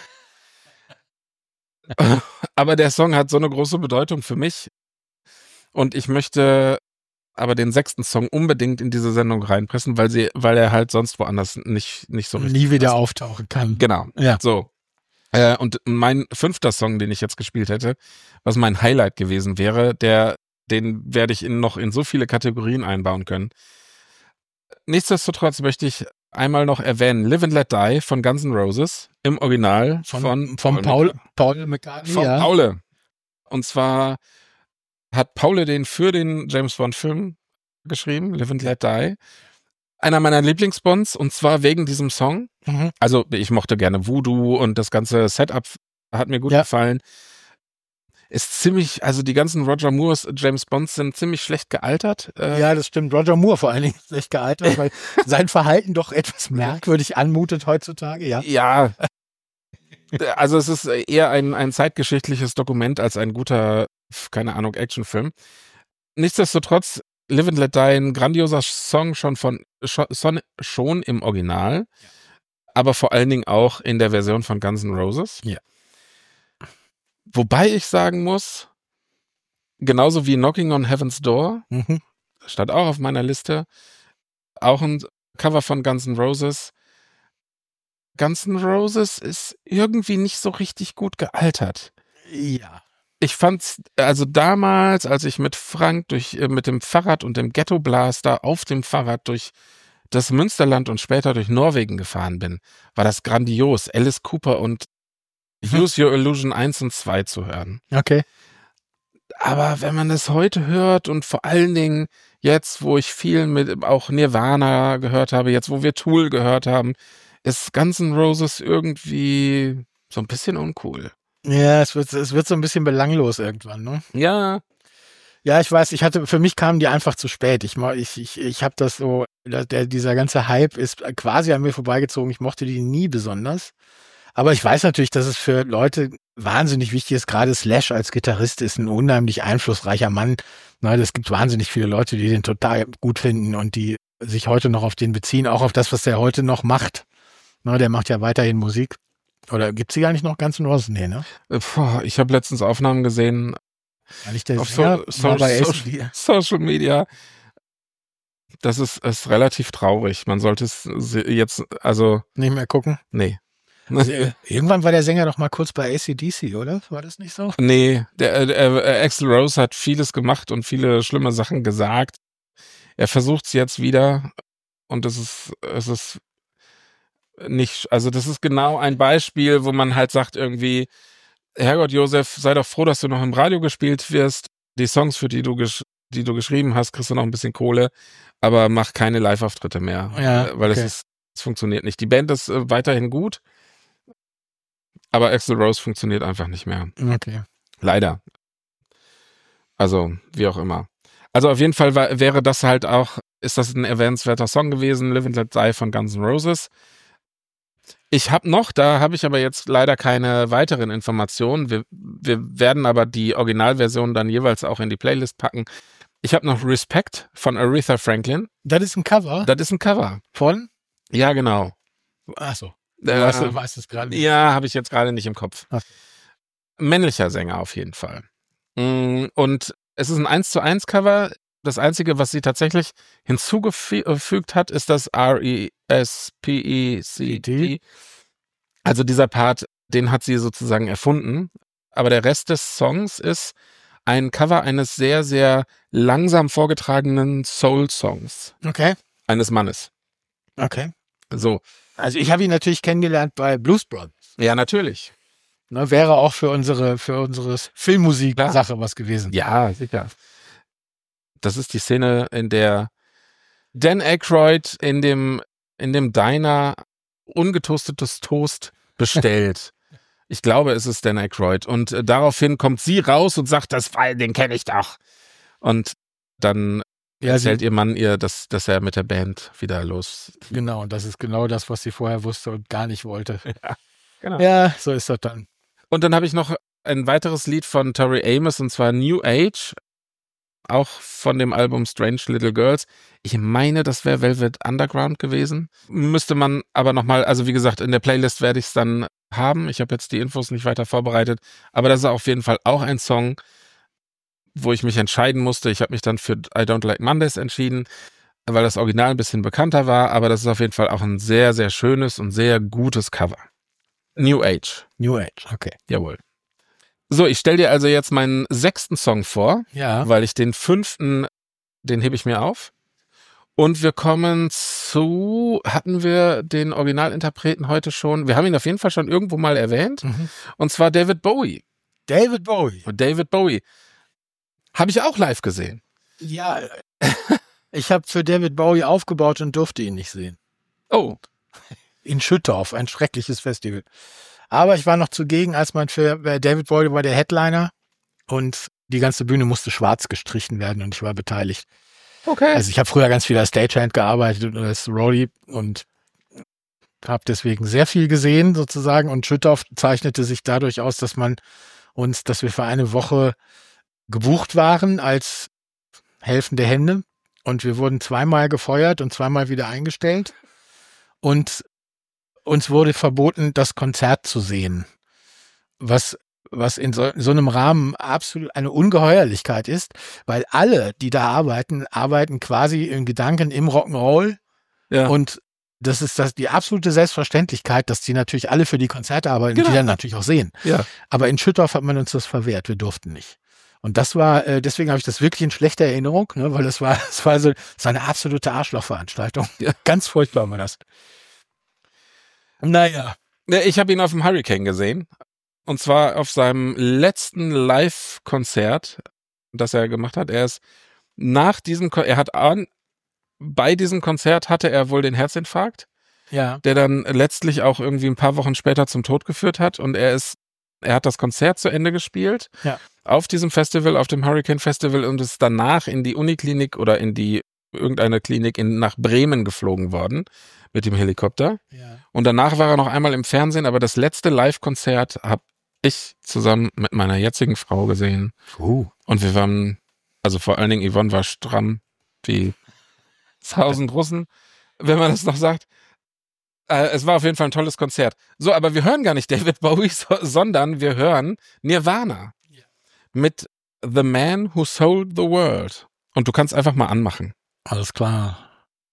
Aber der Song hat so eine große Bedeutung für mich und ich möchte aber den sechsten Song unbedingt in diese Sendung reinpressen, weil sie, weil er halt sonst woanders nicht, nicht so richtig Nie wieder passt. auftauchen kann. Genau. Ja. So. Äh, und mein fünfter Song, den ich jetzt gespielt hätte, was mein Highlight gewesen wäre, der, den werde ich in, noch in so viele Kategorien einbauen können. Nichtsdestotrotz möchte ich einmal noch erwähnen, Live and Let Die von Guns N' Roses im Original Von, von, von Paul, Paul McCartney. von ja. Paule. Und zwar hat Paule den für den James Bond Film geschrieben, Live and Let Die. Einer meiner Lieblingsbonds und zwar wegen diesem Song. Mhm. Also ich mochte gerne Voodoo und das ganze Setup hat mir gut Ja. gefallen. Ist ziemlich, also die ganzen Roger Moores James Bonds sind ziemlich schlecht gealtert. Äh, Ja, das stimmt. Roger Moore vor allen Dingen ist schlecht gealtert, weil sein Verhalten doch etwas merkwürdig anmutet heutzutage. Ja. Ja. Also es ist eher ein, ein zeitgeschichtliches Dokument als ein guter, keine Ahnung, Actionfilm. Nichtsdestotrotz, Live and Let Die, ein grandioser Song schon von schon, schon im Original, aber vor allen Dingen auch in der Version von Guns N' Roses. Ja. Wobei ich sagen muss, genauso wie Knocking on Heaven's Door, Mhm. stand auch auf meiner Liste, auch ein Cover von Guns N' Roses. Guns N' Roses ist irgendwie nicht so richtig gut gealtert. Ja. Ich fand's, also damals, als ich mit Frank durch äh, mit dem Fahrrad und dem Ghetto Blaster auf dem Fahrrad durch das Münsterland und später durch Norwegen gefahren bin, war das grandios, Alice Cooper und Mhm. Use Your Illusion eins und zwei zu hören. Okay. Aber wenn man das heute hört und vor allen Dingen jetzt, wo ich viel mit auch Nirvana gehört habe, jetzt wo wir Tool gehört haben, ist Guns N' Roses irgendwie so ein bisschen uncool. Ja, es wird, es wird so ein bisschen belanglos irgendwann, ne? Ja, Ja, ich weiß, ich hatte, für mich kamen die einfach zu spät. Ich, mo- ich, ich, ich habe das so, der, der, dieser ganze Hype ist quasi an mir vorbeigezogen. Ich mochte die nie besonders. Aber ich weiß natürlich, dass es für Leute wahnsinnig wichtig ist. Gerade Slash als Gitarrist ist ein unheimlich einflussreicher Mann. Na, es gibt wahnsinnig viele Leute, die den total gut finden und die sich heute noch auf den beziehen, auch auf das, was der heute noch macht. Na, der macht ja weiterhin Musik. Oder gibt's die gar nicht noch ganz in Roses? Nee, ne? äh, boah, ich habe letztens Aufnahmen gesehen Ja, nicht der auf Sänger, so, war so, bei so, A C D. Social Media. Das ist, ist relativ traurig. Man sollte es se- jetzt, also, Nicht mehr gucken. nee. Also, äh, irgendwann war der Sänger doch mal kurz bei A C D C, oder? War das nicht so? Nee, der, äh, äh, Axl Rose hat vieles gemacht und viele schlimme Sachen gesagt. Er versucht es jetzt wieder und es ist, es ist nicht, also das ist genau ein Beispiel, wo man halt sagt irgendwie, Herrgott Josef, sei doch froh, dass du noch im Radio gespielt wirst. Die Songs, für die du, gesch die du geschrieben hast, kriegst du noch ein bisschen Kohle, aber mach keine Live-Auftritte mehr, Ja, äh, weil es okay. ist, es funktioniert nicht. Die Band ist äh, weiterhin gut, aber Axl Rose funktioniert einfach nicht mehr. Okay. Leider. Also, wie auch immer. Also auf jeden Fall war, wäre das halt auch, ist das ein erwähnenswerter Song gewesen, Live and Let Die von Guns N' Roses. Ich habe noch, da habe ich aber jetzt leider keine weiteren Informationen. Wir, wir werden aber die Originalversion dann jeweils auch in die Playlist packen. Ich habe noch Respect von Aretha Franklin. Das ist ein Cover Das ist ein Cover. von? Ja, genau. Achso. Äh, Du weißt, du weißt es gerade nicht. Ja, habe ich jetzt gerade nicht im Kopf. Ach. Männlicher Sänger auf jeden Fall. Mm, Und es ist ein eins zu eins Cover. Das Einzige, was sie tatsächlich hinzugefügt hat, ist das R E S P E C T. Also dieser Part, den hat sie sozusagen erfunden. Aber der Rest des Songs ist ein Cover eines sehr, sehr langsam vorgetragenen Soul-Songs Okay. eines Mannes. Okay. So, Also ich habe ihn natürlich kennengelernt bei Blues Brothers. ja, natürlich. Ne, wäre auch für unsere, für unsere Filmmusik-Sache was gewesen. Ja, sicher. Das ist die Szene, in der Dan Aykroyd in dem, in dem Diner ungetoastetes Toast bestellt. Ich glaube, es ist Dan Aykroyd. Und äh, daraufhin kommt sie raus und sagt, das Fall, den kenne ich doch. Und dann Ja, sie, erzählt ihr Mann ihr, dass, dass er mit der Band wieder los. genau. Das ist genau das, was sie vorher wusste und gar nicht wollte. Genau. Ja, so ist das dann. Und dann habe ich noch ein weiteres Lied von Tori Amos, und zwar New Age, auch von dem Album Strange Little Girls. Ich meine, das wäre Velvet Underground gewesen. Müsste man aber nochmal, also wie gesagt, in der Playlist werde ich es dann haben. Ich habe jetzt die Infos nicht weiter vorbereitet, aber das ist auf jeden Fall auch ein Song, wo ich mich entscheiden musste. Ich habe mich dann für I Don't Like Mondays entschieden, weil das Original ein bisschen bekannter war, aber das ist auf jeden Fall auch ein sehr, sehr schönes und sehr gutes Cover. New Age. New Age, okay. Jawohl. So, ich stelle dir also jetzt meinen sechsten Song vor, Ja. weil ich den fünften, den hebe ich mir auf. Und wir kommen zu, hatten wir den Originalinterpreten heute schon? Wir haben ihn auf jeden Fall schon irgendwo mal erwähnt. Mhm. Und zwar David Bowie. David Bowie. Und David Bowie habe ich auch live gesehen. Ja, ich habe für David Bowie aufgebaut und durfte ihn nicht sehen. Oh, In Schüttorf, ein schreckliches Festival. Aber ich war noch zugegen, als man für äh, David Bowie war der Headliner und die ganze Bühne musste schwarz gestrichen werden und ich war beteiligt. okay. Also ich habe früher ganz viel als Stagehand gearbeitet und als Roadie und habe deswegen sehr viel gesehen sozusagen und Schüttorf zeichnete sich dadurch aus, dass man uns, dass wir für eine Woche gebucht waren als helfende Hände und wir wurden zweimal gefeuert und zweimal wieder eingestellt und uns wurde verboten, das Konzert zu sehen, was was in so, so einem Rahmen absolut eine Ungeheuerlichkeit ist, weil alle, die da arbeiten, arbeiten quasi in Gedanken im Rock'n'Roll Ja. Und das ist das, die absolute Selbstverständlichkeit, dass die natürlich alle für die Konzerte arbeiten, Genau. die dann natürlich auch sehen. Ja. Aber in Schüttorf hat man uns das verwehrt, wir durften nicht. Und das war, äh, deswegen habe ich das wirklich in schlechter Erinnerung, ne, weil das war, das war so, das war eine absolute Arschlochveranstaltung. Ja. Ganz furchtbar war das. Naja. Ne, Ich habe ihn auf dem Hurricane gesehen. Und zwar auf seinem letzten Live-Konzert, das er gemacht hat. Er ist nach diesem, Ko- er hat an, bei diesem Konzert hatte er wohl den Herzinfarkt, Ja. der dann letztlich auch irgendwie ein paar Wochen später zum Tod geführt hat. Und er ist, er hat das Konzert zu Ende gespielt. Ja. Auf diesem Festival, auf dem Hurricane Festival, und ist danach in die Uniklinik oder in die irgendeine Klinik in, nach Bremen geflogen worden mit dem Helikopter. Ja. Und danach war er noch einmal im Fernsehen, aber das letzte Live-Konzert habe ich zusammen mit meiner jetzigen Frau gesehen. Uh. Und wir waren, also vor allen Dingen Yvonne war stramm wie tausend Russen, wenn man das noch sagt. Äh, es war auf jeden Fall ein tolles Konzert. So, aber wir hören gar nicht David Bowie, so, sondern wir hören Nirvana Ja. mit The Man Who Sold the World. Und du kannst einfach mal anmachen. Alles klar.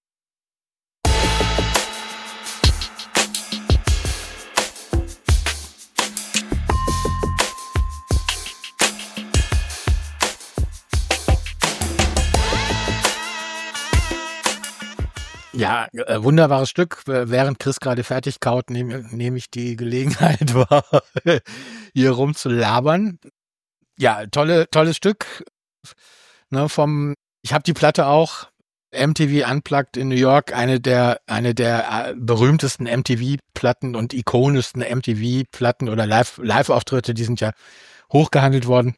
Ja, äh, wunderbares Stück. Äh, Während Chris gerade fertig kaut, nehme nehm ich die Gelegenheit wahr, hier rumzulabern. Ja, tolle, tolles Stück. Ne, vom, ich habe die Platte auch, M T V Unplugged in New York, eine der, eine der äh, berühmtesten M T V-Platten und ikonischsten M T V-Platten oder Live, Live-Auftritte, die sind ja hochgehandelt worden,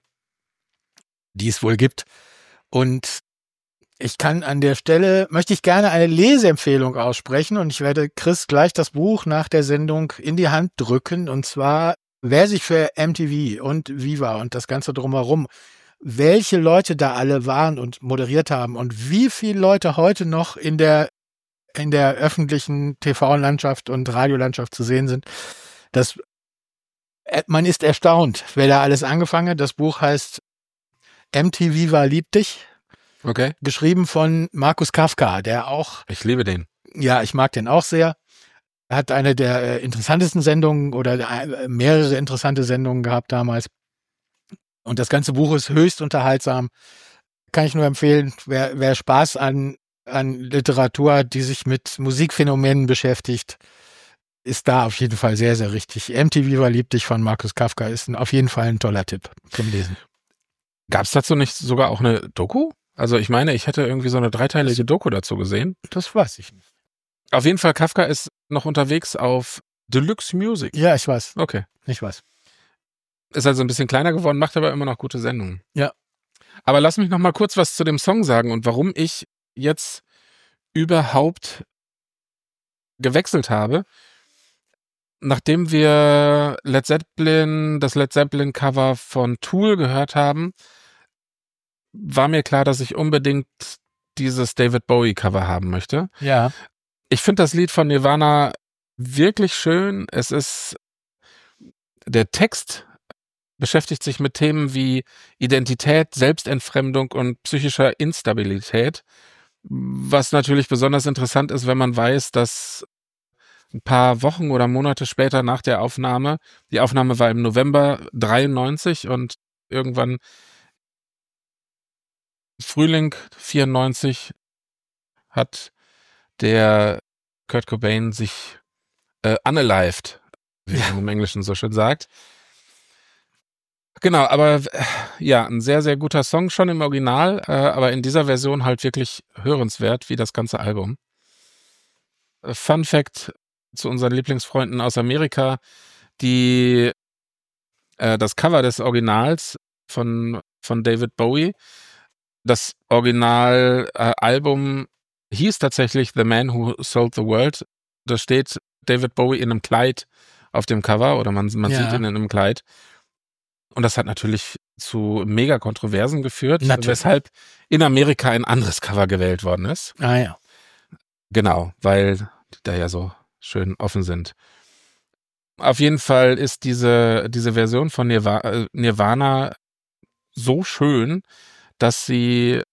die es wohl gibt. Und ich kann an der Stelle, möchte ich gerne eine Leseempfehlung aussprechen und ich werde Chris gleich das Buch nach der Sendung in die Hand drücken, und zwar, wer sich für M T V und Viva und das Ganze drumherum, welche Leute da alle waren und moderiert haben und wie viele Leute heute noch in der, in der öffentlichen T V-Landschaft und Radiolandschaft zu sehen sind, das, man ist erstaunt, wer da alles angefangen hat. Das Buch heißt M T V war liebt dich. Okay. Geschrieben von Markus Kafka, der auch, Ich liebe den. ja, ich mag den auch sehr. Er hat eine der äh, interessantesten Sendungen oder äh, mehrere interessante Sendungen gehabt damals. Und das ganze Buch ist höchst unterhaltsam. Kann ich nur empfehlen, wer, wer Spaß an, an Literatur hat, die sich mit Musikphänomenen beschäftigt, ist da auf jeden Fall sehr, sehr richtig. M T V war liebt dich von Markus Kafka ist ein, auf jeden Fall ein toller Tipp zum Lesen. Gab es dazu nicht sogar auch eine Doku? Also ich meine, ich hätte irgendwie so eine dreiteilige Doku dazu gesehen. Das weiß ich nicht. Auf jeden Fall, Kafka ist noch unterwegs auf Deluxe Music. Ja, ich weiß. Okay. Ich weiß. Ist also ein bisschen kleiner geworden, macht aber immer noch gute Sendungen. Ja. Aber lass mich noch mal kurz was zu dem Song sagen und warum ich jetzt überhaupt gewechselt habe. Nachdem wir Led Zeppelin, das Led Zeppelin Cover von Tool gehört haben, war mir klar, dass ich unbedingt dieses David Bowie Cover haben möchte. Ja. Ich finde das Lied von Nirvana wirklich schön. Es ist, der Text beschäftigt sich mit Themen wie Identität, Selbstentfremdung und psychischer Instabilität, was natürlich besonders interessant ist, wenn man weiß, dass ein paar Wochen oder Monate später nach der Aufnahme, die Aufnahme war im November dreiundneunzig und irgendwann Frühling vierundneunzig hat der Kurt Cobain sich äh, unalived, wie Ja. man im Englischen so schön sagt. Genau, aber äh, ja, ein sehr, sehr guter Song schon im Original, äh, aber in dieser Version halt wirklich hörenswert wie das ganze Album. Äh, Fun Fact zu unseren Lieblingsfreunden aus Amerika, die äh, das Cover des Originals von, von David Bowie, das Original-Album äh, hieß tatsächlich The Man Who Sold the World. Da steht David Bowie in einem Kleid auf dem Cover oder man, man Ja. sieht ihn in einem Kleid. Und das hat natürlich zu mega Kontroversen geführt, Natürlich. weshalb in Amerika ein anderes Cover gewählt worden ist. Ah ja. Genau, weil die da ja so schön offen sind. Auf jeden Fall ist diese, diese Version von Nirva- äh, Nirvana so schön, dass sie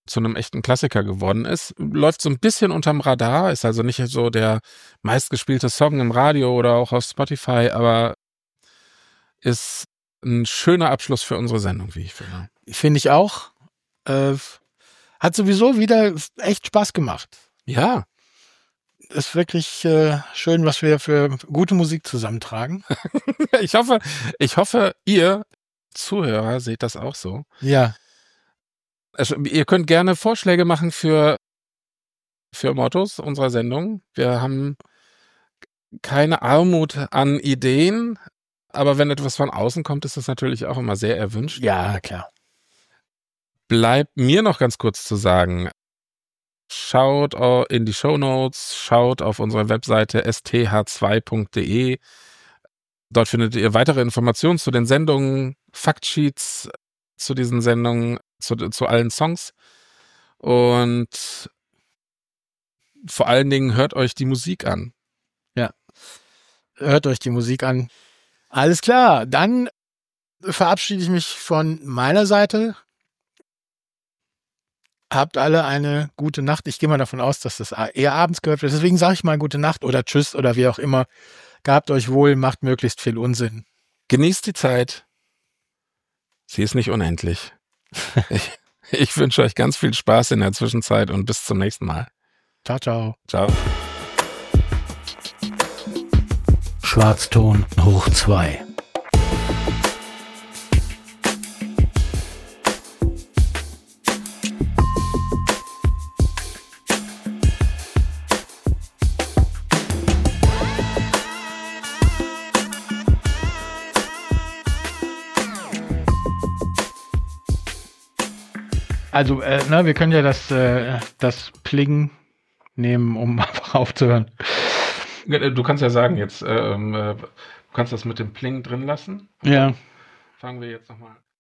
zu einem echten Klassiker geworden ist. Läuft so ein bisschen unterm Radar, ist also nicht so der meistgespielte Song im Radio oder auch auf Spotify, aber ist ein schöner Abschluss für unsere Sendung, wie ich finde. Finde ich auch. Äh, hat sowieso wieder echt Spaß gemacht. Ja, Ist wirklich äh, schön, was wir für gute Musik zusammentragen. ich hoffe, ich hoffe, ihr Zuhörer seht das auch so. Ja, Also, ihr könnt gerne Vorschläge machen für, für Mottos unserer Sendung. Wir haben keine Armut an Ideen, aber wenn etwas von außen kommt, ist das natürlich auch immer sehr erwünscht. ja, klar. Bleibt mir noch ganz kurz zu sagen, schaut au- in die Shownotes, schaut auf unserer Webseite s t h zwei punkt d e. Dort findet ihr weitere Informationen zu den Sendungen, Faktsheets zu diesen Sendungen, zu, zu allen Songs. Und vor allen Dingen hört euch die Musik an. Hört euch die Musik an. Alles klar, dann verabschiede ich mich von meiner Seite. Habt alle eine gute Nacht. Ich gehe mal davon aus, dass das eher abends gehört wird. Deswegen sage ich mal gute Nacht oder Tschüss oder wie auch immer. Gehabt euch wohl, macht möglichst viel Unsinn. Genießt die Zeit. Sie ist nicht unendlich. Ich, ich wünsche euch ganz viel Spaß in der Zwischenzeit und bis zum nächsten Mal. Ciao, ciao. Ciao. Schwarzton hoch zwei. Also, äh, ne, wir können ja das, äh, das Pling nehmen, um einfach aufzuhören. Du kannst ja sagen jetzt, ähm, äh, du kannst das mit dem Pling drin lassen. Ja. Fangen wir jetzt nochmal.